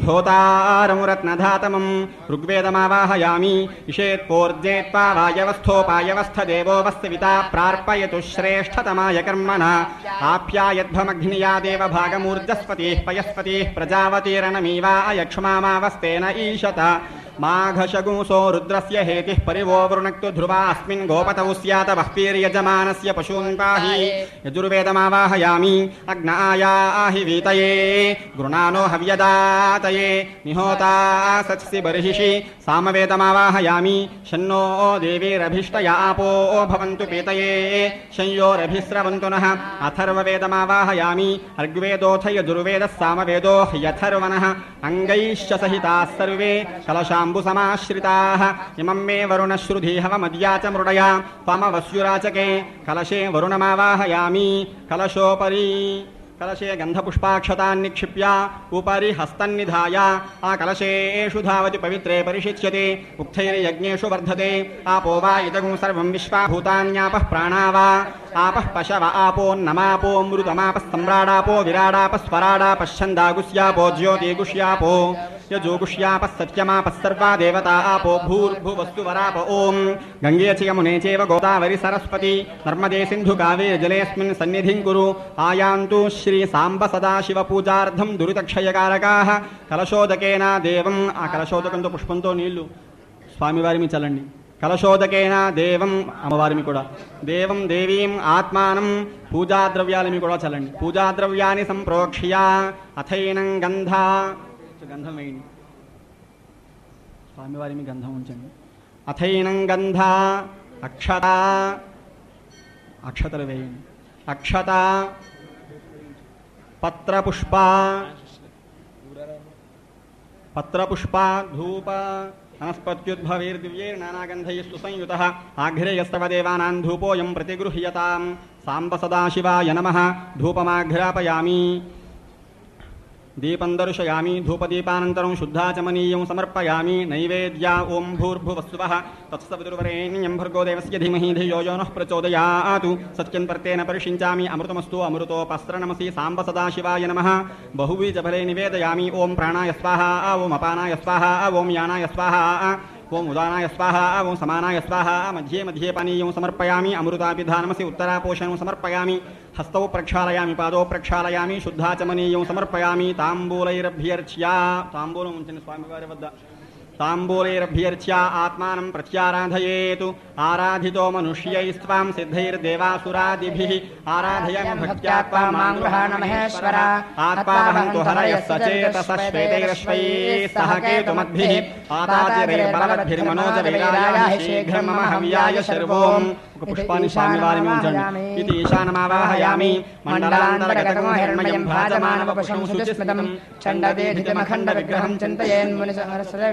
ధోతారం రత్నధాతమం ఋగ్వేదమావాహయామి ఇషేత్పోర్జేత్వా వాయవస్థోపాయవస్థ దేవో వస్తవితా ప్రార్పయతు శ్రేష్ఠతమాయ కర్మణ ఆప్యాయద్భమగ్నియా దేవ భాగమూర్జస్పతిః పయస్పతిః ప్రజావతీరణమీవా అయక్ష్మామావస్తేన ఈశత మాఘశగుంసో రుద్రస్య హేతిః పరివో వృణక్తు ధ్రువా అస్మిన్ గోపతౌ స్యాత వఃపీర్యజమానస్య పశూన్ పాహి యజుర్వేదమావాహయామి అగ్నాయాహి వీతయే గృణానో హవ్యదాతయే నిహోతా సత్సి బర్హిషి సామవేదమావాహయామి షన్నో దేవీరభిష్టయ ఆపో భవంతు పీతయే శంయోరభిస్రవంతు నః అథర్వవేదమావాహయామి అర్గ్వేదోథ యజుర్వేదः సామవేదో యథర్వణः అంగైశ్చ సహితాः సర్వే కలశా సమాశ్రితాః ఇమం మే వరుణశ్రుధి హవమద్యా చ మృడయా త్వమవస్యురాచకే కలశే వరుణమావాహయామి కలశోపరి కలశే గంధపుష్పాక్షతాన్ నిక్షిప్య ఉపరి హస్తన్నిధాయ ఆ కలశేషు ధావతి పవిత్రే పరిషిచ్యతే ఉక్తైర్యజ్ఞేషు వర్ధతే ఆపో వా ఇదగుం సర్వం విశ్వాభూతాన్యాపః ప్రాణా వా ఆపః పశవ ఆపోన్నమాపో మృతమాపः సమ్రాడాపో విరాడాపः స్వరాడాపः ఛందాగుష్యాపో జ్యోతిగుష్యాపో యజోగుష్యాపः సత్యమాపः సర్వా దేవతా ఆపో భూర్భువస్తు వరాప ఓం గంగే చ యమునే చైవ గోదావరి సరస్వతి నర్మదే సింధు కావేరి జలేస్మిన్ సన్నిధిం కురు ఆయాంతు శ్రీ సాంబ సదాశివ పూజార్థం దురితక్షయకారకాః కలశోదకేన దేవం ఆ కలశోదకంతో పుష్పంతో నీళ్లు స్వామివారిని చల్లండి కలశోదకేన దేవం అమ్మవారిని కూడా దేవం దేవీం ఆత్మానం పూజాద్రవ్యాలని కూడా చల్లండి పూజాద్రవ్యాన్ని సంప్రోక్ష్య అథైనం గంధ గంధం వేయండి స్వామివారిని గంధం ఉంచండి అథైనం గంధ అక్షత అక్షతలు వేయండి అక్షత పత్రపుష్ప పత్రపుష్ప ధూప అనస్పత్యుద్భవైర్దివ్యైర్నానాగంధైస్తు సంయుతః ఆఘ్రేయస్తవ దేవానాం ధూపోయం ప్రతిగృహ్యతాం సాంబ సదాశివాయ నమః ధూపమాఘ్రాపయామి దీపం దర్శయామి ధూపదీపానంతరం శుద్ధాచమనీయం సమర్పయామి నైవేద్య ఓం భూర్భువస్సువః తత్సవితుర్వరేణ్యం భర్గో దేవస్య ధీమహి ధియో యో నః ప్రచోదయాతు సత్యం పర్తేన పరిషించామి అమృతమస్తు అమృతోపస్త్రనమసి సాంబ సదాశివాయ నమః బహుబీజఫలే నివేదయామి ఓం ప్రాణాయ స్వాహా ఓం అపానాయ స్వాహా ఓం యానాయ స్వాహా ఓం ఉదానాయ స్వాహా ఓం సమానాయ స్వాహా మధ్యే మధ్యే పానీయం సమర్పయామి అమృతాపిధానమసి ఉత్తరాపోషణం సమర్పయామి హస్తౌ ప్రక్షాళయామి పాదో ప్రక్షాళయామి శుద్ధాచమనీయం సమర్పయామి తాంబూలైరభ్యర్చ్య తాంబూలం ఉంచండి స్వామివారి వద్ద తాంబూలైరభ్యర్చ్య ఆత్మానం ప్రత్యారాధయేతు ఆరాధితో మనుష్యైస్త్వాం సిద్ధైర్దేవాసురాదిభిః ఆరాధయామి భక్త్యా త్వాం మాంగృహాణ మహేశ్వర ఆత్మావహంతు హరయః సచేతస శ్వేతైరశ్వైః సహ కేతుమద్భిః ఆతాతిరైర్బలవద్భిర్మనోజవైరాయాః శీఘ్రం మమ హవ్యాయ శర్వోం ఒక పుష్పాన్ని స్వామివారిని ఉంచండి ఇది ఈశానమావాహయామి మండలాంతరగతం హిరణ్మయం భాజమానవపుషం శుచిస్మితం చండదేధితమఖండ విగ్రహం చింతయేన్ మునిసహస్రే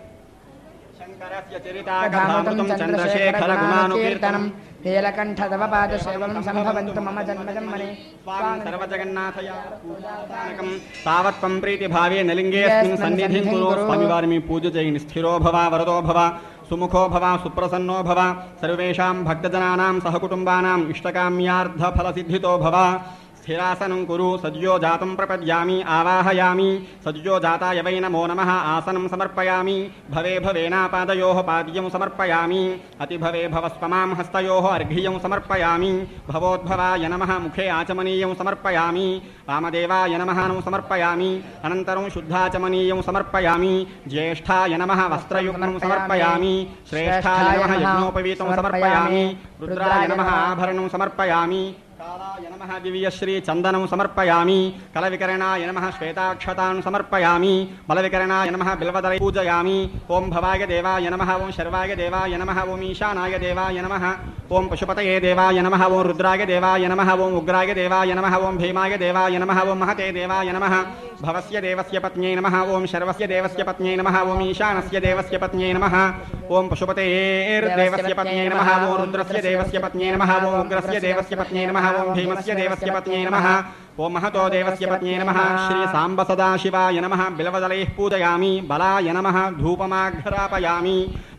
శంకరస్య చరితాగతామృతం చంద్రశేఖర గుణానుకీర్తనం నీలకంఠ తవ పాదసేవం సంభవంతు మమ జన్మజం మనే స్వామి సర్వజగన్నాథయ పూజాదానకం తావత్వం ప్రీతి భావే నలింగేస్మిన్ సన్నిధిం కురు స్వామివారిని పూజ చేయండి స్థిరో భవ వరదో భవ సుముఖో భవ సుప్రసన్నో భవ సర్వేషాం భక్తజనానాం సహకుటుంబానాం ఇష్టకామ్యార్థ ఫలసిద్ధితో భవ స్థిరాసనం కురు సద్యో జాతం ప్రపద్యామి ఆవాహయామి సద్యో జాతాయ వై నమో నమః ఆసనం సమర్పయామి భవే భవేనాపాదయోః పాద్యం సమర్పయామి అతి భవే భవస్వమాం హస్తయోః అర్ఘ్యం సమర్పయామి భవోద్భవాయ నమః ముఖే ఆచమనీయం సమర్పయామి వామదేవాయ నమః సమర్పయామి అనంతరం శుద్ధాచమనీయం సమర్పయామి జ్యేష్ఠాయ నమః వస్త్రయుగ్మం సమర్పయామి శ్రేష్ఠాయ నమః యజ్ఞోపవీతం సమర్పయామి రుద్రాయ నమః ఆభరణం సమర్పయామి కాలాయ నమః దివ్యశ్రీ చందనం సమర్పయామి కలవికరణాయ నమః శ్వేతాక్షతాన్ సమర్పయామి బలవికరణాయ నమః బిల్వదళై పూజయామి ఓం భవాయ దేవాయ నమః ఓం శర్వాయ దేవాయ నమః ఓం ఈశానాయ దేవాయ నమః ఓం పశుపతయే దేవాయ నమః ఓం రుద్రాయ దేవాయ నమః ఓం ఉగ్రాయ దేవాయ నమః ఓం భీమాయ దేవాయ నమః ఓం మహతే దేవాయ నమః భవస్య దేవస్య పత్న్యై నమః ఓం శర్వస్య దేవస్య పత్న్యై నమః ఓం ఈశానస్య దేవస్య పత్న్యై నమః ఓం పశుపతయేర్దేవస్య పత్న్యై నమః ఓం రుద్రస్య దేవస్య పత్న్యై నమః ఓం ఉగ్రస్య దేవస్య పత్న్యై నమః ఓం భీమస్య దేవస్య పత్న్యై నమః ఓం మహతో దేవస్య పత్న్యై నమః శ్రీ సాంబ సదాశివాయ నమః బిల్వదళైః పూజయామి బలాయ నమః ధూపమాఘ్రాపయామి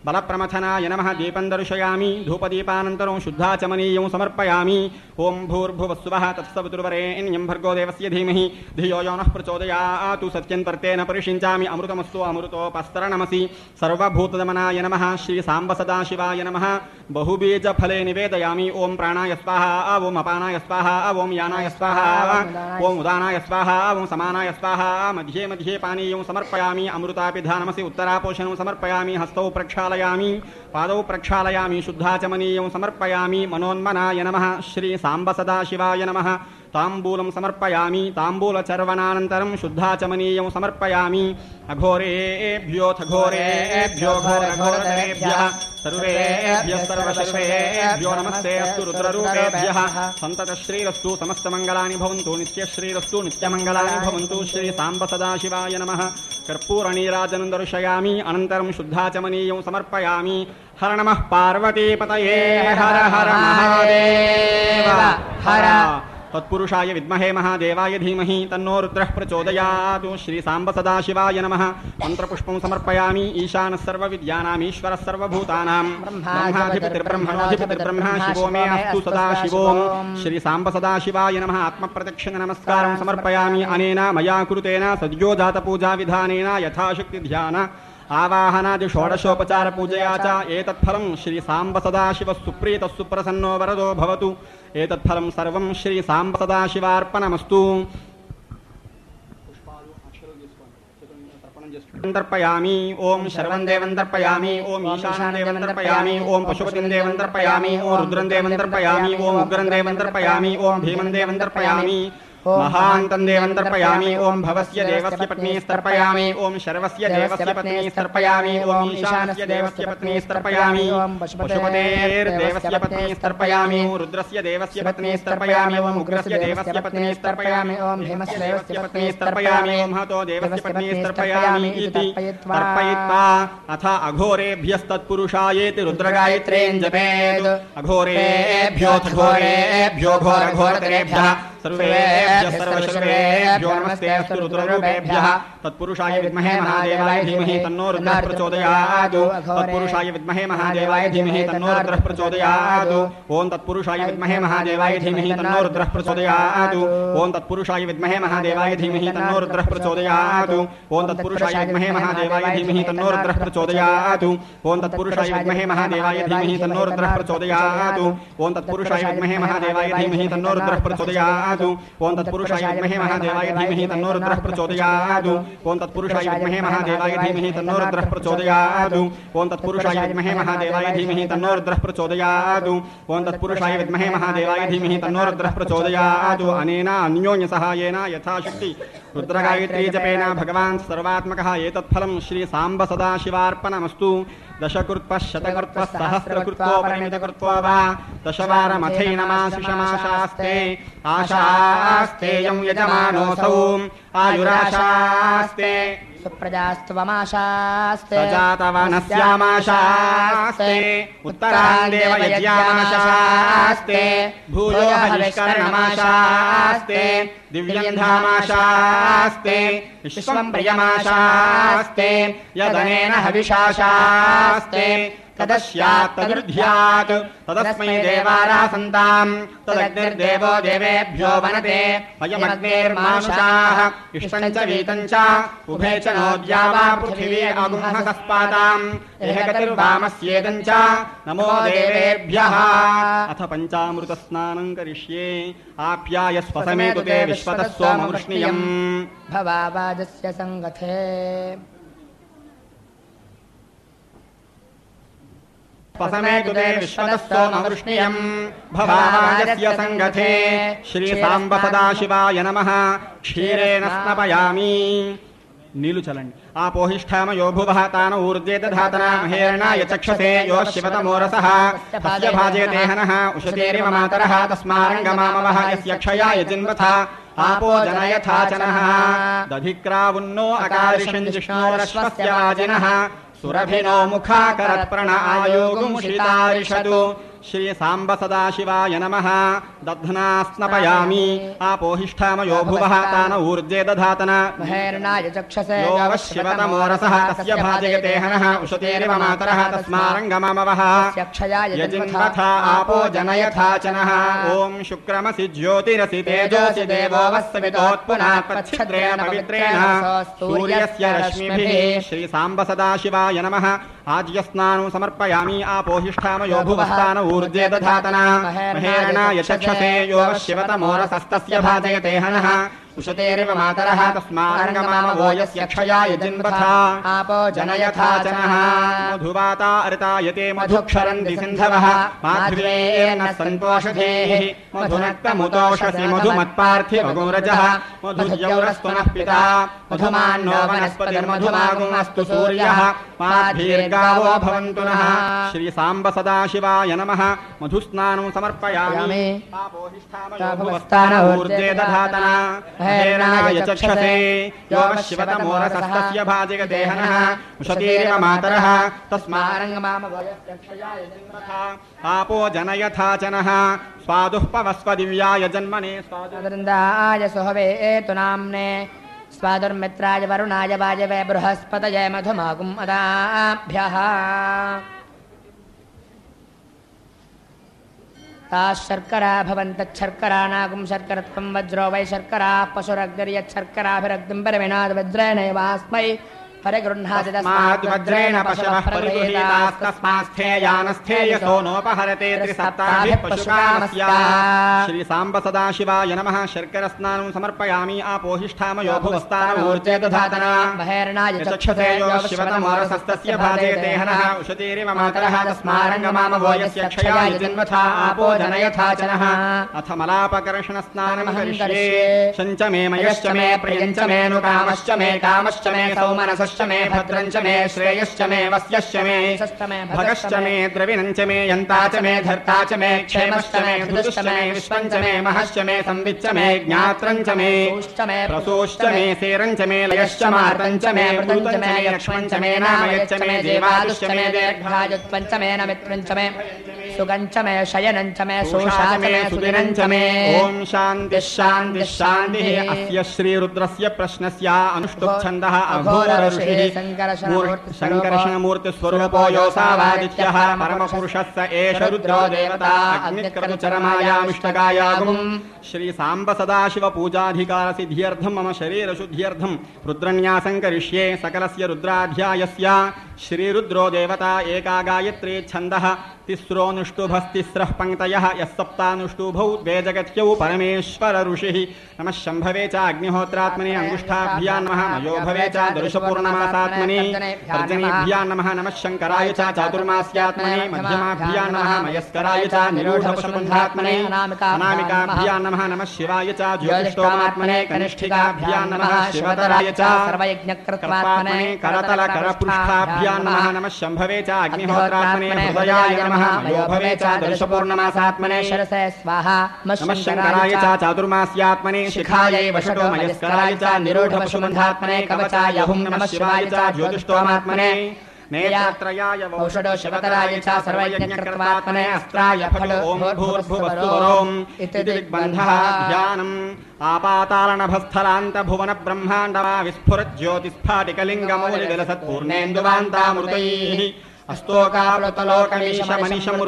బలప్రమథనాయ నమః దీపం దర్శయామి ధూపదీపానంతరం శుద్ధాచమనీయం సమర్పయామి ఓం భూర్భువస్సువః తత్సవితుర్వరేణ్యం భర్గో దేవస్య ధీమహి ధియో యో నః ప్రచోదయాతు సత్యం తర్తేన పరిషించామి అమృతమస్తు అమృతోపస్తరణమసి సర్వభూతదమనాయ నమః శ్రీ సాంబ సదాశివాయ నమః బహుబీజఫలే నివేదయామి ఓం ప్రాణాయ స్వాహా ఓం అపానాయ స్వాహా ఓం యానాయ స్వాహా ఓం ఉదానాయ స్వాహా ఓం సమానాయ స్వాహా మధ్యే మధ్యే పానీయం సమర్పయామి అమృతాపిధానమసి ఉత్తరాపోషణం సమర్పయామి హస్తౌ ప్రక్షాళయామి పాదౌ ప్రక్షాళయామి శుద్ధాచమనీయం సమర్పయామి మనోన్మనాయ నమః శ్రీ సాంబ సదాశివాయ నమః తాంబూలం సమర్పయామి తాంబూలచర్వణానంతరం శుద్ధాచమనీయం సమర్పయామి అఘోరేభ్యోథ ఘోరేభ్యో ఘోరఘోరతరేభ్యః సర్వేభ్యః సర్వశర్వేభ్యో నమస్తే అస్తు రుద్రరూపేభ్యః సంతత శ్రీరస్తు సమస్తమంగళాని భవంతు నిత్యశ్రీరస్తు నిత్యమంగళాని భవంతు శ్రీ సాంబ సదాశివాయ నమః కర్పూరనీరాజనం దర్శయామి అనంతరం శుద్ధాచమనీయం సమర్పయామి హర నమః పార్వతీపతయే హర హర మహాదేవ హర తత్పురుషాయ విద్మహే మహాదేవాయ ధీమహి తన్నో రుద్రః ప్రచోదయాతు శ్రీ సాంబ సదాశివాయ నమః మంత్రపుష్పం సమర్పయామి ఈశానః సర్వవిద్యానాం ఈశ్వరః సర్వభూతానాం బ్రహ్మాధిపతిర్బ్రహ్మణోధిపతిర్బ్రహ్మ శివో మే అస్తు సదాశివోం శ్రీ సాంబ సదాశివాయ నమః ఆత్మప్రదక్షిణ నమస్కారం సమర్పయామి అనేన మయా కృతేన సద్యో జాత పూజా విధానేన యథాశక్తి ధ్యాన ఆవాహనాది షోడశోపచార పూజయా చ ఏతత్ఫలం శ్రీ సాంబ సదాశివ సుప్రీత సుప్రసన్నో వరదో భవతు ఏతత్ఫలం సర్వం శ్రీ సాంబ సదాశివార్పణమస్తు తర్పయామి ఓం శర్వం దేవం తర్పయామి ఓం ఈశానం దేవం తర్పయామి ఓం పశుపతిం దేవం తర్పయామి ఓం రుద్రం దేవం తర్పయామి ఓం ఉగ్రం దేవం తర్పయామి ఓం భీమం దేవం తర్పయామి మహాంతం దేవం తర్పయామి ఓం భవస్య దేవస్య పత్నీ తర్పయామి ఓం శర్వస్య దేవస్య పత్నీ తర్పయామి ఓం ఈశానస్య దేవస్య పత్నీ తర్పయామి ఓం పశుపతేర్దేవస్య పత్నీ తర్పయామి ఓం రుద్రస్య దేవస్య పత్నీ తర్పయామి ఓం ఉగ్రస్య దేవస్య పత్నీ తర్పయామి ఓం భీమస్య దేవస్య పత్నీ తర్పయామి ఓం హతో దేవస్య పత్నీ తర్పయామి ఇతి తర్పయిత్వా అథ అఘోరేభ్యస్తత్పురుషాయేతి రుద్రగాయత్రీం జపేత్ అఘోరేభ్యోథ ఘోరేభ్యో ఘోరఘోరతరేభ్యః सर्वेभ्यः सर्वशर्वेभ्यो नमस्ते अस्तु रुद्ररूपेभ्यः तत्पुरुषाय विद्महे महादेवाय धीमहि तन्नो रुद्रः प्रचोदयात् तत्पुरुषाय विद्महे महादेवाय धीमहि तन्नो रुद्रः प्रचोदयात् ओम तत्पुरुषाय विद्महे महादेवाय धीमहि तन्नो रुद्रः प्रचोदयात् ओम तत्पुरुषाय विद्महे महादेवाय धीमहि तन्नो रुद्रः प्रचोदयात् ओम तत्पुरुषाय विद्महे महादेवाय धीमहि तन्नो रुद्रः प्रचोदयात् ओम तत्पुरुषाय विद्महे महादेवाय धीमहि तन्नो रुद्रः प्रचोदयात् ओम तत्पुरुषाय विद्महे महादेवाय धीमहि तन्नो रुद्रः प्रचोदयात् ओम तत्पुरुषाय विद्महे महादेवाय धीमहि तन्नो रुद्रः प्रचोदयात् ओम तत्पुरुषाय विद्महे महादेवाय धीमहि तन्नो रुद्रः प्रचोदयात् ओम तत्पुरुषाय विद्महे महादेवाय धीमहि तन्नो रुद्रः प्रचोदयात् ओम तत्पुरुषाय विद्महे महादेवाय धीमहि तन्नो रुद्रः प्रचोदयात् अनेन अन्योन्य सहायेन यथाशक्ति रुद्रगायत्री जपेन भगवान् सर्वात्मकः एतत्फलं श्री साम्ब सदाशिवार्पणमस्तु दशकृत्वः शतकृत्वः सहस्रकृत्वो परिमितकृत्वो वा दशवारमथैनमाशिषमाशास्ते आशास्तेयं यजमानोऽसौ आयुराशास्ते सुप्रजास्त्वमाशास्ते सजातवनस्यामाशास्ते उत्तरान्देव यज्ञामाशास्ते भूयो हविष्करणमाशास्ते दिव्यन्धामाशास्ते विश्वं प्रियमाशास्ते यदनेन हविषाशास्ते तदस्यात् तदुर्ध्यात् तदस्मै देवारासन्ताम् तदग्निर्देवो देवेभ्यो वनते अयमग्निर्मानुषाः इष्टम् च वीतम् च उभे च नोद्या वा पृथिवी अगुंहसस्पाताम् एहगतिर्वामस्येदम् च नमो देवेभ्यः अथ पञ्चामृतस्नानम् करिष्ये आप्यायस्वसमेतु ते विश्वतः सोमवृष्णियम् भवावाजस्य सङ्गथे पसमेतु ते विश्वतः सोमवृष्णियम् भवावाजस्य सङ्गथे श्री साम्ब सदाशिवाय नमः क्षीरेण स्नपयामि నీళ్లు చలండి ఆపోహిష్ఠామయో భువః తాన ఊర్జేత ధాతనా మహేర్ణాయ చక్షసే యో శివతమోరసః తస్య భాజయతే హనః ఉషతేరివ మాతరః తస్మారంగమామవః యస్య క్షయాయ జిన్వథ ఆపో జనయథాచనః దధిక్రావున్నో అకారిషం జిష్ణోరశ్వస్య వాజినః సురభినో ముఖాకరత్ప్రణ ఆయోగుముషితారిషతు శ్రీ సాంబ సదాశివాయ నమః దధ్నా స్నపయామి ఆపోహిష్ఠామయో భువః తాన ఊర్జే దధాతన మహేర్ణాయ చక్షసే యో వశ్యవతమోరసః తస్య భాజయతే హనః ఉషతేరివ మాతరః తస్మారంగమమవః యక్షయాయ యజిన్వథా ఆపో జనయథాచనః ఓం శుక్రమసి జ్యోతిరసి తేజోసి దేవో వస్సవితోత్పునాత్పచ్ఛద్రేణ పవిత్రేణ సూర్యస్య రశ్మిభిః శ్రీ సాంబ సదాశివాయ నమః ఆజ్యస్నానం సమర్పయామి ఆపోహిష్ఠామయో భువస్థాన ఊర్జే దధాతన మహేరణాయ చక్షసే యో శివతమోరసస్తస్య భాజయతే హనః ఉషతేరివ మాతరః తస్మారంగమామవో యస్య క్షయాయ జిన్వథా ఆపో జనయథాచనః మధువాతా అరితాయతే మధుక్షరంతి సింధవః మాధ్వేన సంతోషధేః మధునక్తముతోషసి మధుమత్పార్థివగురజః మధుద్యౌరస్తునః పితా మధుమాన్నో వనస్పతిర్మధుమాగుమస్తు సూర్యః మాధ్వీర్గావో భవంతు నః శ్రీ సాంబ సదాశివాయ నమః మధుస్నానం సమర్పయామి ఆపోహిష్ఠామయో భువస్థాన ఊర్జే దధాతన మహేరణాయ చక్షసే యో శివతమోరసస్తస్య భాజయతే హనః ఉషతీరివ మాతరః తస్మారంగమామవో యస్య క్షయాయ జిన్వథా ఆపో జనయథాచనః స్వాదుః పవస్వ దివ్యాయ జన్మనే స్వాదుర్దాయ సుహవేతు నామ్నే స్వాదుర్మిత్రాయ వరుణాయ వాయవే బృహస్పతయే మధుమాగుం అదాభ్యః శర్కరా భవంతర్కరా నాగం శర్కరత్వం వజ్రో వై శర్కరా పశురగ్నిర్యచ్చర్కరాభిరగ్నిం పరిమినాద్ వజ్రేణైవాస్మై పరిగృహ్ణాదిద్రేణ పశవః పరిగృహీతాస్తస్మాస్థేయానస్థేయసో నోపహరతే త్రిసప్తాభిః పశుకామస్య శ్రీ సాంబ సదాశివాయ నమః శర్కర స్నానం సమర్పయామి ఆపోహిష్ఠామయో భువస్థాన ఊర్జే దధాతన మహేరణాయ చక్షసే యో శివతమోరసస్తస్య భాజయతే హనః ఉషతీరివ మాతరః తస్మారంగమామవో యస్య క్షయాయ జిన్వథా ఆపో జనయథాచనః అథ మలాపకర్షణ స్నానం కరిష్యే శంచ మే మయశ్చ మే ప్రియంచ మే నుకామశ్చ మే కామశ్చ మే సౌమనసశ్చ మే భద్రంచ మే శ్రేయశ్చ మే వస్యశ్చ మే భగశ్చ మే ద్రవిణంచ మే యంతాచ మే ధర్తాచ మే క్షేమశ్చ మే ధృతుశ్చ మే విశ్వంచ మే మహశ్చ మే సంవిచ్చ మే జ్ఞాత్రంచ మే ప్రసూశ్చ మే సేరంచ మే లయశ్చ మార్తంచ మే మృతంచ మే లక్ష్మణ్చ మే నామయశ్చ మే దేవాదుశ్చ మే దీర్ఘాయుత్వంచ మే నమిత్రంచ మే సుగంచ మే శయనంచ మే శోషాచ మే సుదినంచ మే ఓం శాంతి శాంతి శాంతి అస్య శ్రీ రుద్రస్య ప్రశ్నస్య అనుష్ఠుప్ ఛందః అఘోర ఋషిః సంకర్షణమూర్తి స్వరూపో యోసావాదిత్యః పరమపురుషస్స ఏష రుద్రో దేవతా అగ్నిక్రతుచరమాయామిష్టగాయాగుం శ్రీ సాంబ సదాశివ పూజాధికార సిద్ధ్యర్థం మమ శరీర శుద్ధ్యర్థం రుద్రన్యాసం కరిష్యే సకలస్య రుద్రాధ్యాయస్య శ్రీ రుద్రో దేవతా ఏకా గాయత్రీ ఛందః తిస్రోనుష్టుభస్తిస్రః పంక్తయః యస్సప్తానుష్టుభౌ ద్వే జగత్యౌ పరమేశ్వర ఋషిః నమః శంభవే చ అగ్నిహోత్రాత్మనే అంగుష్ఠాభ్యాం నమః మయోభవే చ దర్శపూర్ణమాసాత్మనే తర్జనీభ్యాం నమః నమః శంకరాయ చ చాతుర్మాస్యాత్మనే మధ్యమాభ్యాం నమః మయస్కరాయ చ నిరూఢపశుబంధాత్మనే అనామికాభ్యాం నమః నమః శివాయ చ జ్యోతిష్ఠోమాత్మనే కనిష్ఠికాభ్యాం నమః శివతరాయ చ సర్వయజ్ఞకృత్వాత్మనే కరతల కరపృష్ఠాభ్యాం నమః నమః శంభవే చ అగ్నిహోత్రాత్మనే హృదయాయ నమః మయోభవే చ దర్శపూర్ణమాసాత్మనే శరసే స్వాహా నమః శంకరాయ చ చాతుర్మాస్యాత్మనే శిఖాయై వషటో మయస్కరాయ చ నిరూఢపశుబంధాత్మనే కవచాయ హుం నమః శివాయ చ జ్యోతిష్ఠోమాత్మనే నేత్రత్రయాయ ఔషధో శివతరాయ చ సర్వయజ్ఞకృత్వాత్మనే అస్త్రాయ ఫలో ఓం భూర్భువస్సువరోం ఇతి దిగ్బంధః ధ్యానం ఆపాతాళనభస్థలాంత భువన బ్రహ్మాండమా విస్ఫురత్ జ్యోతిస్ఫాటికలింగమౌలి విలసత్పూర్ణేందువాంతామృతైః అస్తోకాప్లుతలోకమీశమనిశం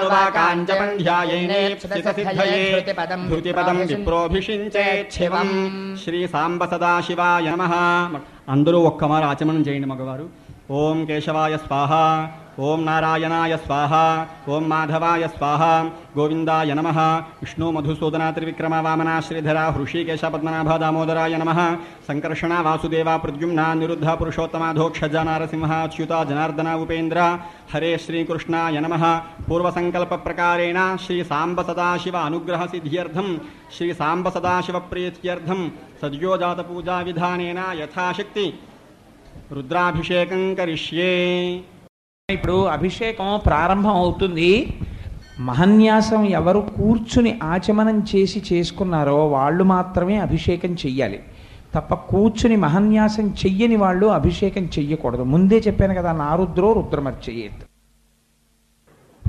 రుద్రానువాకాంజపంధ్యాయైనేప్సితసిద్ధయే ధృతిపదం విప్రోభిషించేచ్ఛివం శ్రీ సాంబ సదాశివాయ నమః. అందరూ ఒక్కమారు ఆచమనం చేయండి మగవారు. ఓం కేశవాయ స్వాహ, ఓం నారాయణాయ స్వాహ, ఓం మాధవాయ స్వాహ, గోవిందాయ నమః. విష్ణు మధుసూదన త్రివిక్రమ వామన శ్రీధర హృషీకేశ పద్మనాభ దామోదరాయ నమః. సంకర్షణ వాసుదేవ ప్రద్యుమ్న నిరుద్ధ పురుషోత్తమాధోక్షజ నారసింహ అచ్యుత జనార్దన ఉపేంద్ర హరే శ్రీకృష్ణాయ నమః. పూర్వసంకల్ప ప్రకారేణ శ్రీ సాంబ సదాశివ అనుగ్రహ సిద్ధ్యర్థం శ్రీ సాంబ సదాశివ ప్రీత్యర్థం సద్యోజాత పూజా విధానేన యథాశక్తి రుద్రాభిషేకం కరిష్యే. ఇప్పుడు అభిషేకం ప్రారంభం అవుతుంది. మహన్యాసం ఎవరు కూర్చుని ఆచమనం చేసి చేసుకున్నారో వాళ్ళు మాత్రమే అభిషేకం చెయ్యాలి తప్ప కూర్చుని మహన్యాసం చెయ్యని వాళ్ళు అభిషేకం చెయ్యకూడదు. ముందే చెప్పాను కదా, నారుద్రో రుద్రమర్చయేత్.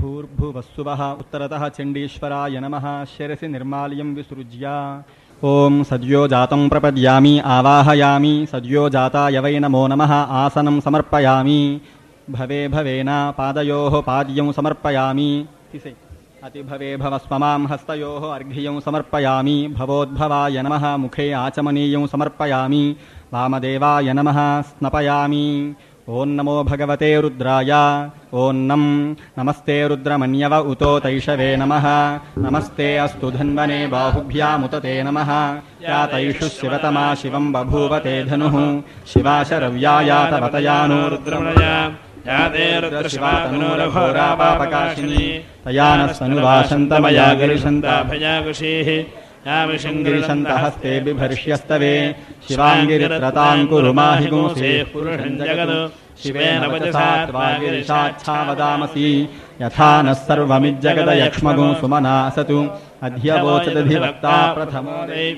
భూర్భువస్సువః ఉత్తరతః చండీశ్వరాయ నమః శిరసి నిర్మాల్యం విసృజ్య ఓం సద్యో జాతం ప్రపద్యామి ఆవాహయామి సద్యో జాతాయ వై నమో నమః ఆసనం సమర్పయామి భవే భవేన పాదయోః పాద్యం సమర్పయామి అతిభవే భవస్మమాం హస్తయోః అర్ఘ్యం సమర్పయామి భవోద్భవాయ నమః ముఖే ఆచమనీయం సమర్పయామి వామదేవాయ నమః స్నపయామి ఓం నమో భగవతే రుద్రాయ ఓం నం నమస్తే రుద్రమన్యవ ఉతో తైషవే నమః నమస్తే అస్తు ధన్వనే బాహుభ్యాముత తే నమః యా తైషు శివతమా శివం బభూవ తే ధనుః శివాశరవ్యాయా తవతయానో రుద్రమయ యాదే రుద్రశివాతనూరఘోరాపాపకాశిని తయానస్తనువాసంతమయా గిరిశంతాభయాగుషీః గిరిశంత హస్తే బిభర్ష్యస్తవే శివాంగిరిత్రతాం కురు మాహి గుంసేః పురుషం జగత్ శివేన వచసా త్వా గిరిశాచ్ఛావదామసి యథా నః సర్వమిజ్జగదయక్ష్మగో సుమనా సతు అధ్యవోచదధివక్తా ప్రథమో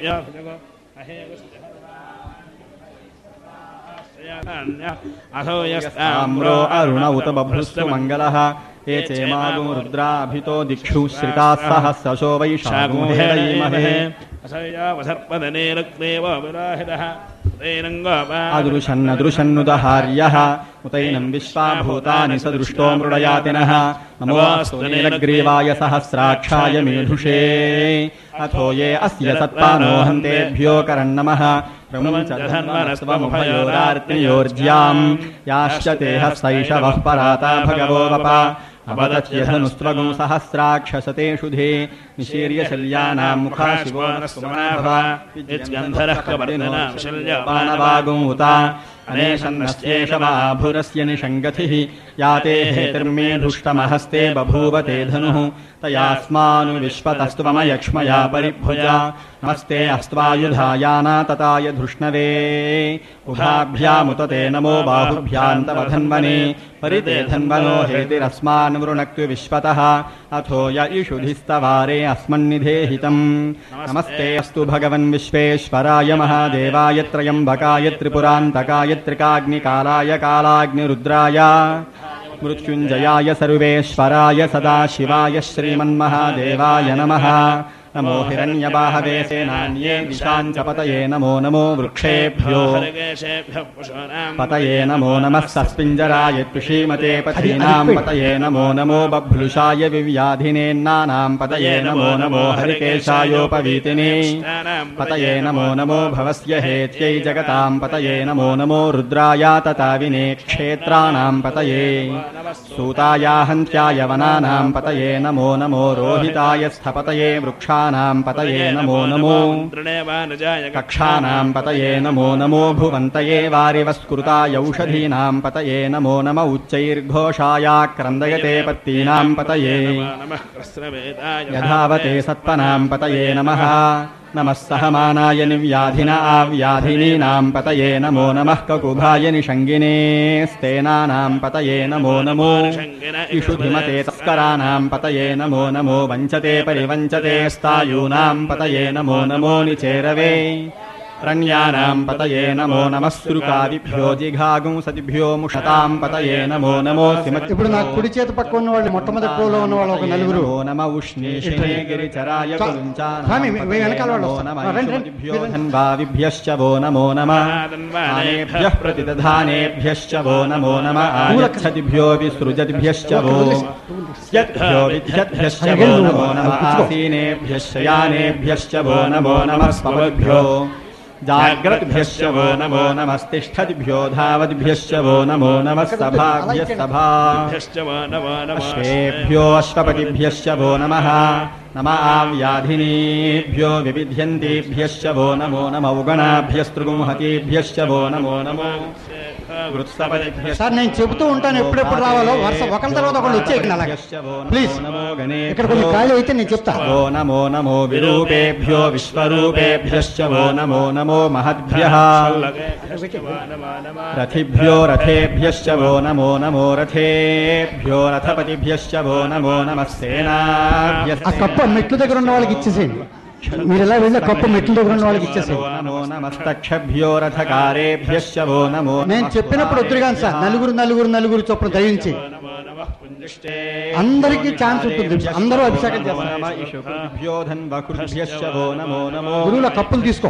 అథోయస్తామ్రో అరుణ ఉత బభ్రుస్తు మంగళః ఏ చేమాగో రుద్రాభితో దిక్షు శ్రితా సహస్రశో వైశాఖో హేళయీమహే అదృశన్నదృశన్నుదహార్యః ఉతైనం విశ్వాభూతాని సదృష్టో మృడయాతినః నమోऽस्तु నీలగ్రీవాయ సహస్రాక్షాయ మేధుషే అథో ఏ అస్య సత్పానో హంతేభ్యో కరన్నమః ప్రముంచ ధన్వనస్వముభయోరార్త్నియోర్జ్యాం యాశ్చ తే హస్తైషవః పరాతా భగవో వప అపదత్యధనుస్త్వగం సహస్రాక్షసతేషు ధే నిశీర్య శల్యానాం ముఖా శివో నస్సుమనాభవ యద్గంధరః కవర్ధనాం శల్యపానవాగం ఉత అనేషన్నస్యేషవాభురస్య నిషంగతిః యాతే హేతిర్మేధుష్టమహస్తే బభూవ తే ధనుః తయాస్మాను విశ్వతస్త్వమయక్ష్మయా పరిభుజా నమస్తే అస్త్వాయుధాయానా తతాయ ధృష్ణవే ఉభాభ్యాముత తే నమో బాహుభ్యాంతవధన్వనే పరితే ధన్వనో హేతిరస్మాన్ వృణక్తు విశ్వతః అథో య ఇషుధిస్తవారే అస్మన్నిధేహితం నమస్తే అస్తు భగవన్ విశ్వేశ్వరాయ మహాదేవాయ త్రయంబకాయ త్రిపురాంతకాయ త్రికాగ్నికాలాయ కాలాగ్నిరుద్రాయ మృత్యుంజయాయ సర్వేశ్వరాయ సదాశివాయ శ్రీమన్మహాదేవాయ నమః నమో హిరణ్యబాహవే సేనాన్యే దిశాంచ పతయే నమో నమో వృక్షేభ్యో పతయే నమో నమః సస్పింజరాయ తుషీమతే పథీనాం పతయే నమో నమో బభ్లుషాయ వివ్యాధినేన్నానాం పతయే నమో నమో హరికేశాయోపవీతినే పతయే నమో నమో భవస్య హేత్యై జగతాం పతయే నమో నమో రుద్రాయ తతావినే క్షేత్రాణాం పతయే సూతాయ హంత్యాయ వనానాం పతయే నమో నమో రోహితాయ స్థపతయే వృక్షా పతయే నమో నమో కక్షానాం పతయే నమో నమో భువంతయే వారివస్కృతాయౌషధీనాం పతయే నమో నమ ఉచ్చైర్ఘోషాయ క్రందయతే పత్తీనాం పతయే యథావతే సత్పనాం పతయే నమః నమః సహమానాయ నివ్యాధిన ఆవ్యాధినీనాం పతయే నమో నమః కకుభాయ నిషంగినే స్తేనానాం పతయే నమో నమో ఇషుధిమతే తస్కరానాం పతయే నమో నమో వంచతే పరివంచతే స్థాయూనాం పతయే నమో నమో నిచేరవే రణ్యానాం పతయే నమో నమస్సురుకాదిభ్యో జిఘాగం సతిభ్యో ముషతాం పతయే నమో నమో సిమతి. ఇప్పుడు నాకు కుడి చేతి పక్క ఉన్న వాళ్ళు మొట్టమొదటి కోలో ఉన్న వాళ్ళు ఒక నలుగురు నమ ఉష్ణీషిణే గిరిచరాయ స్వామి, మీ వెనకాల వాళ్ళు వస్తారు. రండి, రండి. ధన్వావిభ్యశ్చ వో నమో నమః ఆనేభ్యః ప్రతిదధానేభ్యశ్చ వో నమో నమః ఆగచ్చతిభ్యో విసృజతిభ్యశ్చ వో యద్భ్యో విద్యద్భ్యశ్చ వో నమో నమః ఆసీనేభ్యశ్చ యానేభ్యశ్చ వో నమో నమః స్పవద్భ్యో జాగ్రద్భ్యశ్చ వో నమో నమస్తిష్ఠద్భ్యో ధావద్భ్యశ్చ వో నమో నమః సభాభ్యస్తభాభ్యేభ్యో అశ్వపతిభ్యశ్చ వో నమః నమ ఆవ్యాధినీభ్యో వివిధ్యంతేభ్యశ్చ వో నమో నమ ఉగణాభ్యస్తృగుంహతేభ్యశ్చ వో నమో నమో సార్ నేను చెబుతూ ఉంటాను ఎప్పుడెప్పుడు రావాలో వరుస ఒకరి తర్వాత ఒకళ్ళు వచ్చేయండి అలాగే ప్లీజ్. ఇక్కడ కొన్ని ఖాళీ అయితే నేను చెప్తా. ఓ నమో నమో విరూపేభ్యో విశ్వరూపేభ్యశ్చ వో నమో నమో మహద్భ్యః రథిభ్యో రథేభ్యశ్చ వో నమో నమో రథేభ్యో రథపతిభ్యశ్చ వో నమో నమః సేనాభ్యః. ఆ కప్ప మెట్లు దగ్గర ఉన్న వాళ్ళకి ఇచ్చేసేయండి. మీరు ఎలా వెళ్ళి కప్ప మెట్ల దగ్గర ఉన్న వాళ్ళకి ఇచ్చేసేయండి. నమో నమస్తక్షభ్యో రథకారేభ్యశ్చ వో నమో. నేను చెప్పినప్పుడు వద్దురు కానీ సార్ నలుగురు నలుగురు నలుగురు చొప్పున దయించి అందరికీ ఛాన్స్ ఉంటుంది, అందరూ అభిషేకం చేస్తారు. గురువుల కప్పులు తీసుకో.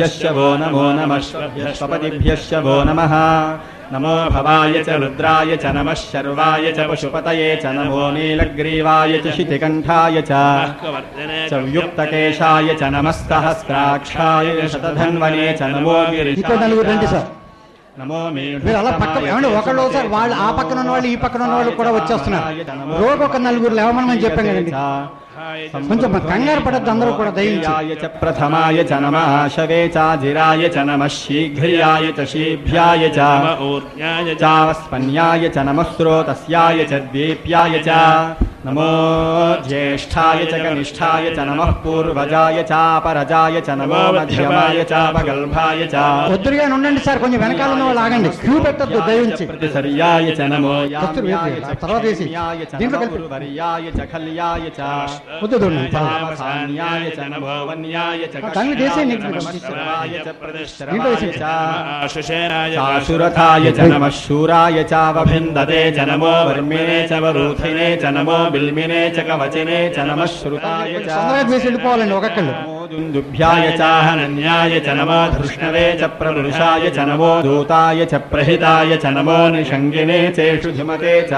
నమో భవాయ చ రుద్రాయ చ నమః శర్వాయ చ పశుపతయే చ నమో నీలగ్రీవాయ చ శితికంఠాయ చ యుక్తకేశాయ చ నమః సహస్రాక్షాయ శతధన్వనే చ నమో గిరిశాయ నమో మీరు అలా పక్క ఏమండి ఒకళ్ళు ఒకసారి వాళ్ళు ఆ పక్కన ఉన్న వాళ్ళు ఈ పక్కన ఉన్న వాళ్ళు కూడా వచ్చేస్తున్నారు. రోజు ఒక నలుగురు లేవమని చెప్పాం కదండి. కొంచెం కంగారు పడద్దు, అందరూ కూడా దయించి. ప్రథమాయ చ నమః శవే చాజిరాయ చ నమః శీఘ్ర్యాయ చ శీభ్యాయ చ చావస్పన్యాయ చ నమః స్రోతస్యాయ చ ద్వీప్యాయ చ నమో జ్యేష్ఠాయ చ కనిష్ఠాయ చ నమః పూర్వజాయ చాపరజాయ చ నమో మధ్యమాయ చాపగల్భాయ చ. ఒత్తిడిగా ఉండండి సార్, కొంచెం వెనకాల ఉన్న వాళ్ళు ఆగండి, క్యూ పెట్టద్దు దయించి. ప్రతిసర్యాయ చ నమో తర్వాత వేసి దీంట్లో కలిపి శాశురథాయ చ నమః శూరాయ చావభిందతే చ నమో వర్మిణే చ వరూథినే చ నమో బిల్మినే చ కవచనే చ నమః శ్రుతాయ చ. వెళ్ళిపోవాలండి ఒకళ్ళు. దుభ్యాయ చాహనన్యాయ చ నమో ధృష్ణవే చ ప్రవృషాయ చ నమో దూతాయ చ ప్రహితాయ చ నమో నిషంగినే చేషు ధిమతే చ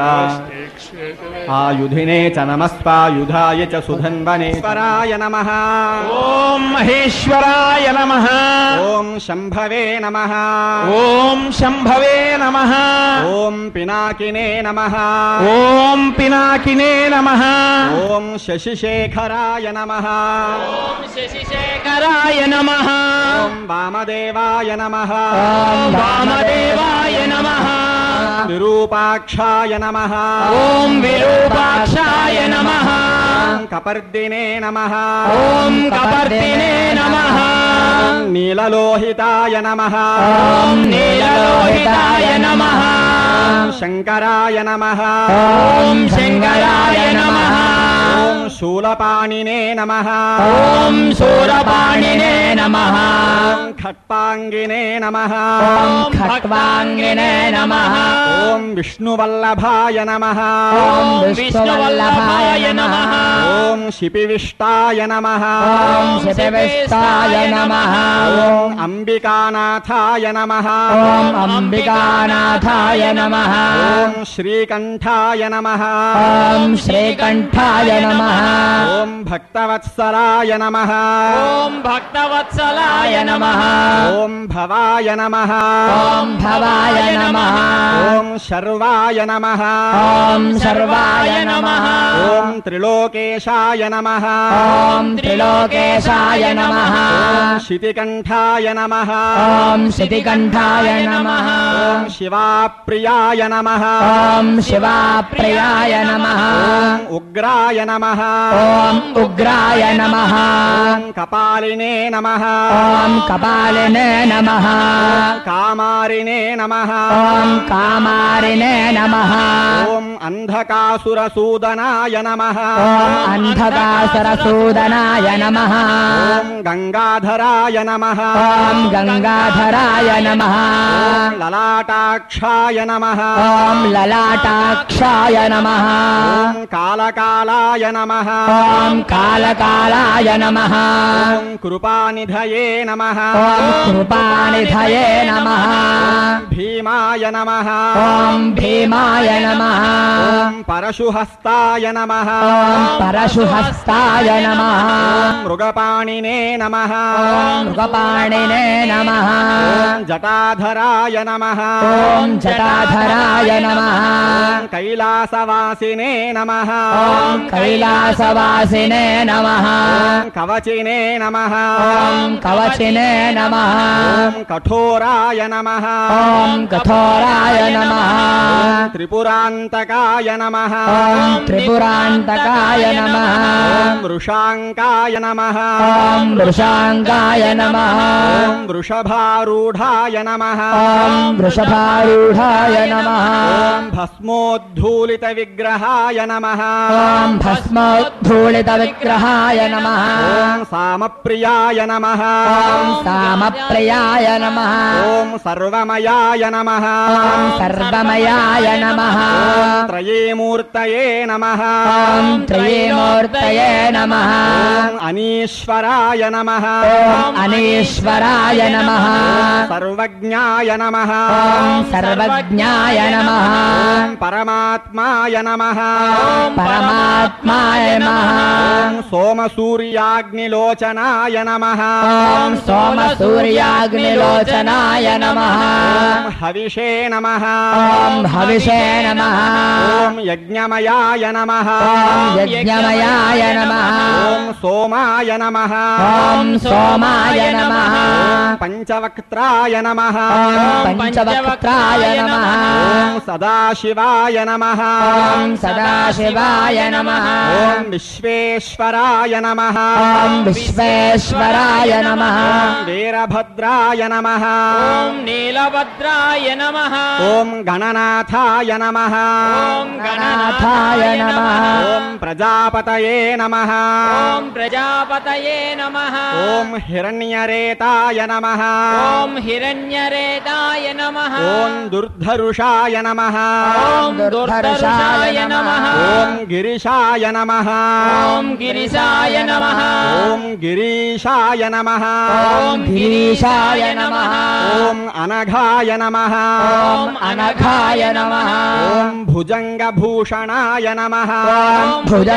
ఆయుధినే చ నమస్పాయుధాయ చ సుధన్వనేశ్వరాయ నమః. ఓం మహేశ్వరాయ నమః. ఓం శంభవే నమః. ఓం శంభవే నమః. ఓం పినాకినే నమః. ఓం పినాకినే నమః. ఓం శశిశేఖరాయ నమః. ఓం శశిశేఖరాయ నమః. ఓం వామదేవాయ నమః. ఓం వామదేవాయ నమః. విరూపాక్షాయ నమః. ఓం విరూపాక్షాయ నమః. ఓం కపర్దినే నమః. ఓం కపర్దినే నమః. నీలలోహితాయ నమః. ఓం నీలలోహితాయ నమః. శంకరాయ నమః. ఓం శంకరాయ నమః. ఓం శూలపాణినే నమః. ఓం శూలపాణినే నమః. ఓం ఖట్వాంగినే నమః. ఓం ఖట్వాంగినే నమః. ఓం విష్ణువల్లభాయ నమః. ఓం విష్ణువల్లభాయ నమః. ఓం శిపివిష్టాయ నమః. ఓం శిపివిష్టాయ నమః. ఓం అంబికానాథాయ నమః. ఓం అంబికానాథాయ నమః. ఓం శ్రీకంఠాయ నమః. ఓం శ్రీకంఠాయ నమః. ఓం భక్తవత్సలాయ నమః. ఓం భక్తవత్సలాయ నమః. ఓం భవాయ నమః. ఓం భవాయ నమః. ఓం శర్వాయ నమః. ఓం సర్వాయ నమః. ఓం త్రిలోకేశాయ నమః. ఓం త్రిలోకేశాయ నమః. ఓం శితికంఠాయ నమః. ఓం శితికంఠాయ నమః. ఓం శివాప్రియాయ నమః. ఓం శివాప్రియాయ నమః. ఓం ఉగ్రాయ నమః. ఓం ఉగ్రాయ నమః. ఓం కపాలినే నమః. ఓం కపాలినే నమః. కామారినే నమః. ఓం కామారినే నమః. ఓం అంధకాసురసూదనాయ నమః. ఓం అంధకాసురసూదనాయ నమః. ఓం గంగాధరాయ నమః. ఓం గంగాధరాయ నమః. ఓం లలాటాక్షాయ నమః. ఓం లలాటాక్షాయ నమః. ఓం కాలకాలాయ నమః. ఓం కాలకాలాయ నమః. ఓం కృపానిధయే నమః. ఓం కృపానిధయే నమః. భీమాయ నమః. ఓం భీమాయ నమః. ఓం పరశుహస్తాయ నమః. ఓం పరశుహస్తాయ నమః. ఓం మృగపాణినే నమః. ఓం మృగపాణినే నమః. ఓం జటాధరాయ నమః. ఓం జటాధరాయ నమః. ఓం కైలాసవాసినే నమః. ఓం కైలాసవాసినే నమః. ఓం కవచినే నమః. ఓం కవచినే నమః. ఓం కఠోరాయ నమః. ఓం కఠోరాయ నమః. ఓం త్రిపురాంతకాయ నమః. ఓం త్రిపురాంతకాయ నమః. ఓం వృషాంకాయ నమః. ఓం వృషాంకాయ నమః. ఓం వృషభారూఢాయ నమః. ఓం వృషభారూఢాయ నమః. ఓం భస్మోద్ధూలిత విగ్రహాయ నమః. ఓం భస్మోద్ధూళిత విగ్రహాయ నమః. ఓం సామప్రియాయ నమః. ఓం సామ రామప్రియాయ నమః ఓం సర్వమయాయ నమః ఓం సర్వమయాయ నమః ఓం త్రయేమూర్తయే నమః ఓం త్రయేమూర్తయే నమః ఓం అనీశ్వరాయ నమః ఓం అనీశ్వరాయ నమః సర్వజ్ఞాయ నమః ఓం సర్వజ్ఞాయ నమః ఓం పరమాత్మాయ నమః పరమాత్మాయ నమః ఓం సోమసూర్యాగ్నిలోచనాయ నమః ఓం సోమసూర్యాగ్నిలోచనాయ నమః ఓం హవిషే నమః ఓం హవిషే నమః ఓం యజ్ఞమయాయ నమః ఓం యజ్ఞమయాయ నమః ఓం సోమాయ నమః ఓం సోమాయ నమః ఓం పంచవక్త్రాయ నమః ఓం పంచవక్త్రాయ నమః ఓం సదాశివాయ నమః ఓం సదాశివాయ నమః ఓం విశ్వేశ్వరాయ నమః ఓం విశ్వేశ్వరాయ నమః ఓం వీరభద్రాయ నమః ఓం నీలభద్రాయ నమః ఓం గణనాథాయ నమః ఓం గణనాథాయ నమః ఓం ప్రజాపతయే నమః ఓం ప్రజాపతయే నమః ఓం హిరణ్యరేతాయ నమః ఓం హిరణ్యరేతాయ నమః ఓం దుర్ధరుషాయ నమః ఓం దుర్ధర్షాయ నమః ఓం గిరిశాయ నమః ఓం గిరిశాయ నమః ఓం గిరీశాయ నమః ఓం గిరీశాయ నమః ఓం అనఘాయ నమః ఓం అనఘాయ నమః ఓం భుజంగభూషణాయ నమః ఓం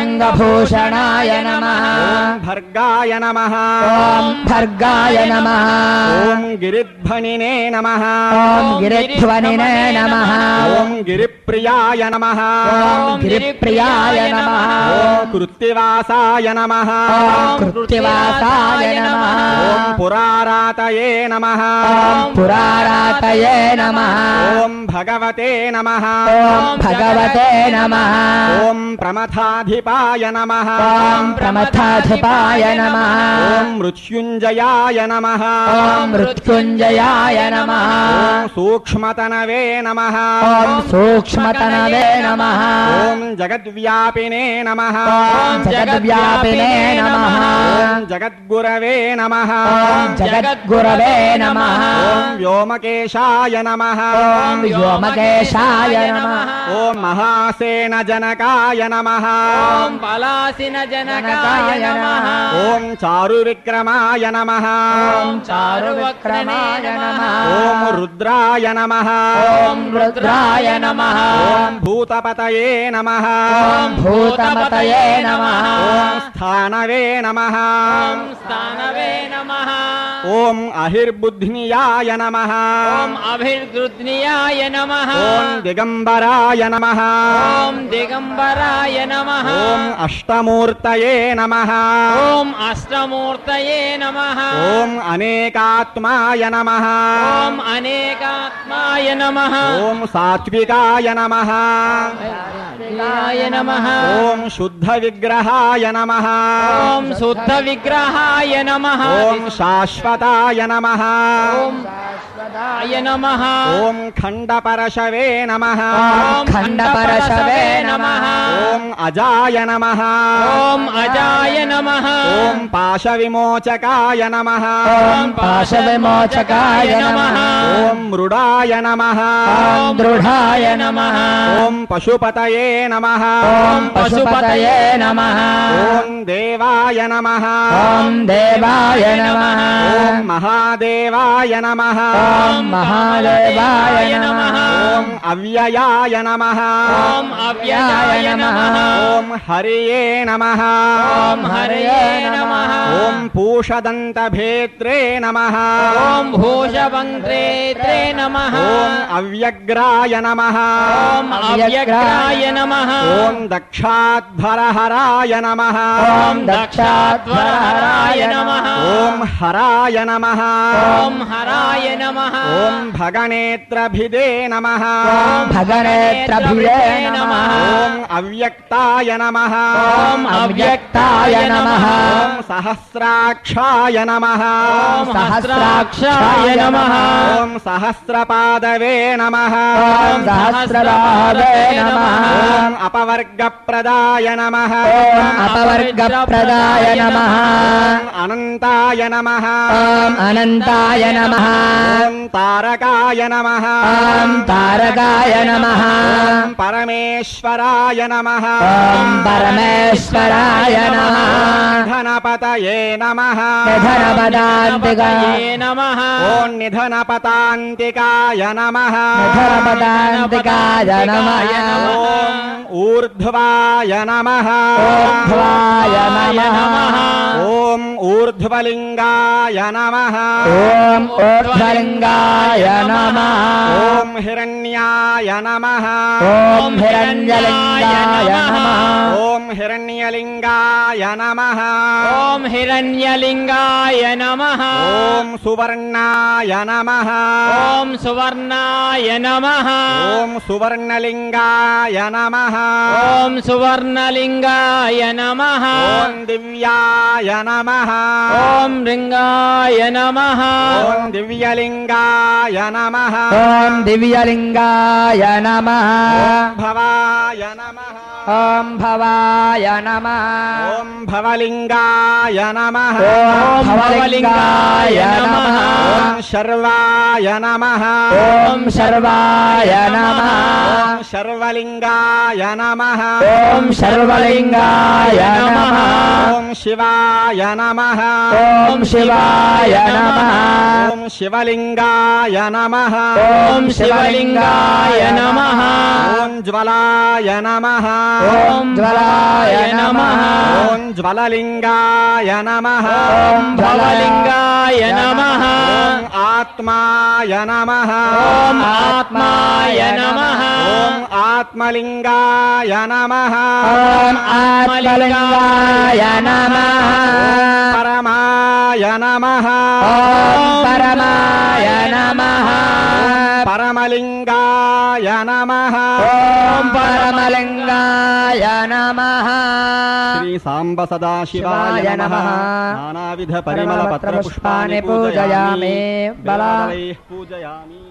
భుజంగభూషణాయ నమః ఓం భర్గాయ నమః ఓం భర్గాయ నమః ఓం గిరిధ్వనినే నమః ఓం గిరిధ్వనినే నమః ఓం గిరిప్రియాయ నమః ఓం గిరిప్రియాయ నమః ఓం కృత్తివాసాయ నమః ఓం కృత్తివాసాయ నమః ఓం పురారాతయే నమః ఓం పురారాతయే నమః ఓం భగవతే నమః ఓం భగవతే నమః ఓం ప్రమథాధిపాయ నమః ఓం ప్రమథాధిపాయ నమః ఓం మృత్యుంజయాయ నమః ఓం మృత్యుంజయాయ నమః ఓం సూక్ష్మతనవే నమః ఓం సూక్ష్మతనవే నమః ఓం జగద్వ్యాపినే నమః ఓం జగద్వ్యాపినే నమః ఓం జగద్గురవే నమః ఓం జగద్గురవే నమః ఓం వ్యోమకేశాయ నమః ఓం వ్యోమకేశాయ నమః ఓం మహాసేన జనకాయ నమః ఓం పలాసిన జనకాయ నమః ఓం చారు విక్రమాయ నమః ఓం చారువిక్రమాయ నమః ఓం రుద్రాయ నమః ఓం రుద్రాయ నమః ఓం భూతపతయే నమః ఓం భూతమతయే నమః ఓం స్థానవే నమః ఓం స్థానవే నమః ఓం అహిర్బుద్ధ్నియాయ నమః ఓం అభిర్గృత్నియాయ నమః ఓం దిగంబరాయ నమః ఓం దిగంబరాయ నమః ఓం అష్టమూర్తయే నమః ఓం అష్టమూర్తయే నమః ఓం అనేకాత్మాయ నమః ఓం అనేకాత్మాయ నమః ఓం సాత్వికాయ నమః ఓం నమః ఓం శుద్ధ విగ్రహాయ నమః ఓం శుద్ధ విగ్రహాయ నమః ఓం శాశ్వతాయ నమః ఓం శాశ్వతాయ నమః ఓం ఖండపరశవే నమః ఓం ఖండపరశవే నమః ఓం అజాయ నమః ఓం అజాయ నమః ఓం పాశవిమోచకాయ నమః ఓం పాశవిమోచకాయ నమః ఓం మృడాయ నమః ఓం దృఢాయ నమః ఓం పశుపతయే నమః ఓం పశుపతయే నమః ఓం దేవాయ నమః ఓం దేవాయ నమః ఓం మహాదేవాయ నమః ఓం మహాదేవాయ నమః ఓం అవ్యయాయ నమః ఓం అవ్యయాయ నమః ఓం హరియే నమః ఓం హరయే నమః ఓం పూషదంతభేత్రే నమః ఓం భూషవంత్రేత్రే నమః ఓం అవ్యగ్రాయ నమః ఓం అవ్యగ్రాయ నమః ఓం దక్షాధ్వరహరాయ నమః ఓం దక్షాధ్వరహరాయ నమః ఓం హరాయ నమః ఓం హరాయ నమః ఓం భగనేత్రభిదే నమః ఓం భగనేత్రభిదే నమః ఓం అవ్యక్తాయ నమః ఓం అవ్యక్తాయ నమః ఓం సహస్రాక్షాయ నమః ఓం సహస్రాక్షాయ నమః ఓం సహస్రపాదవే నమః ఓం సహస్రపాదే నమః ఓం ఓం అపవర్గప్రదాయ నమః ఓం అపవర్గప్రదాయ నమః ఓం అనంతాయ నమః ఓం అనంతాయ నమః ఓం తారకాయ నమః ఓం తారకాయ నమః ఓం పరమేశ్వరాయ నమః ఓం పరమేశ్వరాయ నమః ధనపతయే నమః నిధనపదాంతికాయ నమః ఓం నిధనపతాంతికాయ నమః నిధనపదాంతికాయ నమః ఓం ఊర్ధ్వాయ నమః ఊర్ధ్వాయ నమః ఓం ఊర్ధ్వలింగాయ నమః ఓం ఊర్ధ్వలింగాయ నమః ఓం హిరణ్యాయ నమః ఓం హిరణ్యలింగాయ నమః ఓం హిరణ్యలింగాయ నమః ఓం హిరణ్యలింగాయ నమః ఓం సువర్ణాయ నమః ఓం సువర్ణాయ నమః ఓం సువర్ణలింగాయ నమః ఓం సువర్ణలింగాయ నమః ఓం దివ్యాయ నమః ఓం లింగాయ నమః ఓం దివ్యలింగాయ నమః ఓం దివ్యలింగాయ నమః ఓం భవాయ నమః ఓం భవాయ నమః ఓం భవలింగాయ నమః ఓం భవలింగాయ నమః ఓం శర్వాయ నమః ఓం సర్వాయ నమః ఓం శర్వలింగాయ నమః ఓం సర్వలింగాయ నమః ఓం శివాయ నమః ఓం శివాయ నమః ఓం శివలింగాయ నమః ఓం శివలింగాయ నమః ఓం జ్వలాయ నమః ఓం జ్వలాయ నమః ఓం జ్వలలింగాయ నమః ఓం జ్వలలింగాయ నమః ఓం ఆత్మాయ నమః ఓం ఆత్మాయ నమః ఓం ఆత్మలింగాయ నమః ఓం ఆత్మలింగాయ నమః పరమాయ నమః ఓం పరమాయ నమః పరమలింగాయ నమః ఓం పరమలింగాయ నమః శ్రీ సాంబ సదాశివాయ శివాయ నమః నమః. నానావిధ పరిమళ పత్ర పుష్పాన్ని పూజయామి. పూజయామి బలా పూజయామి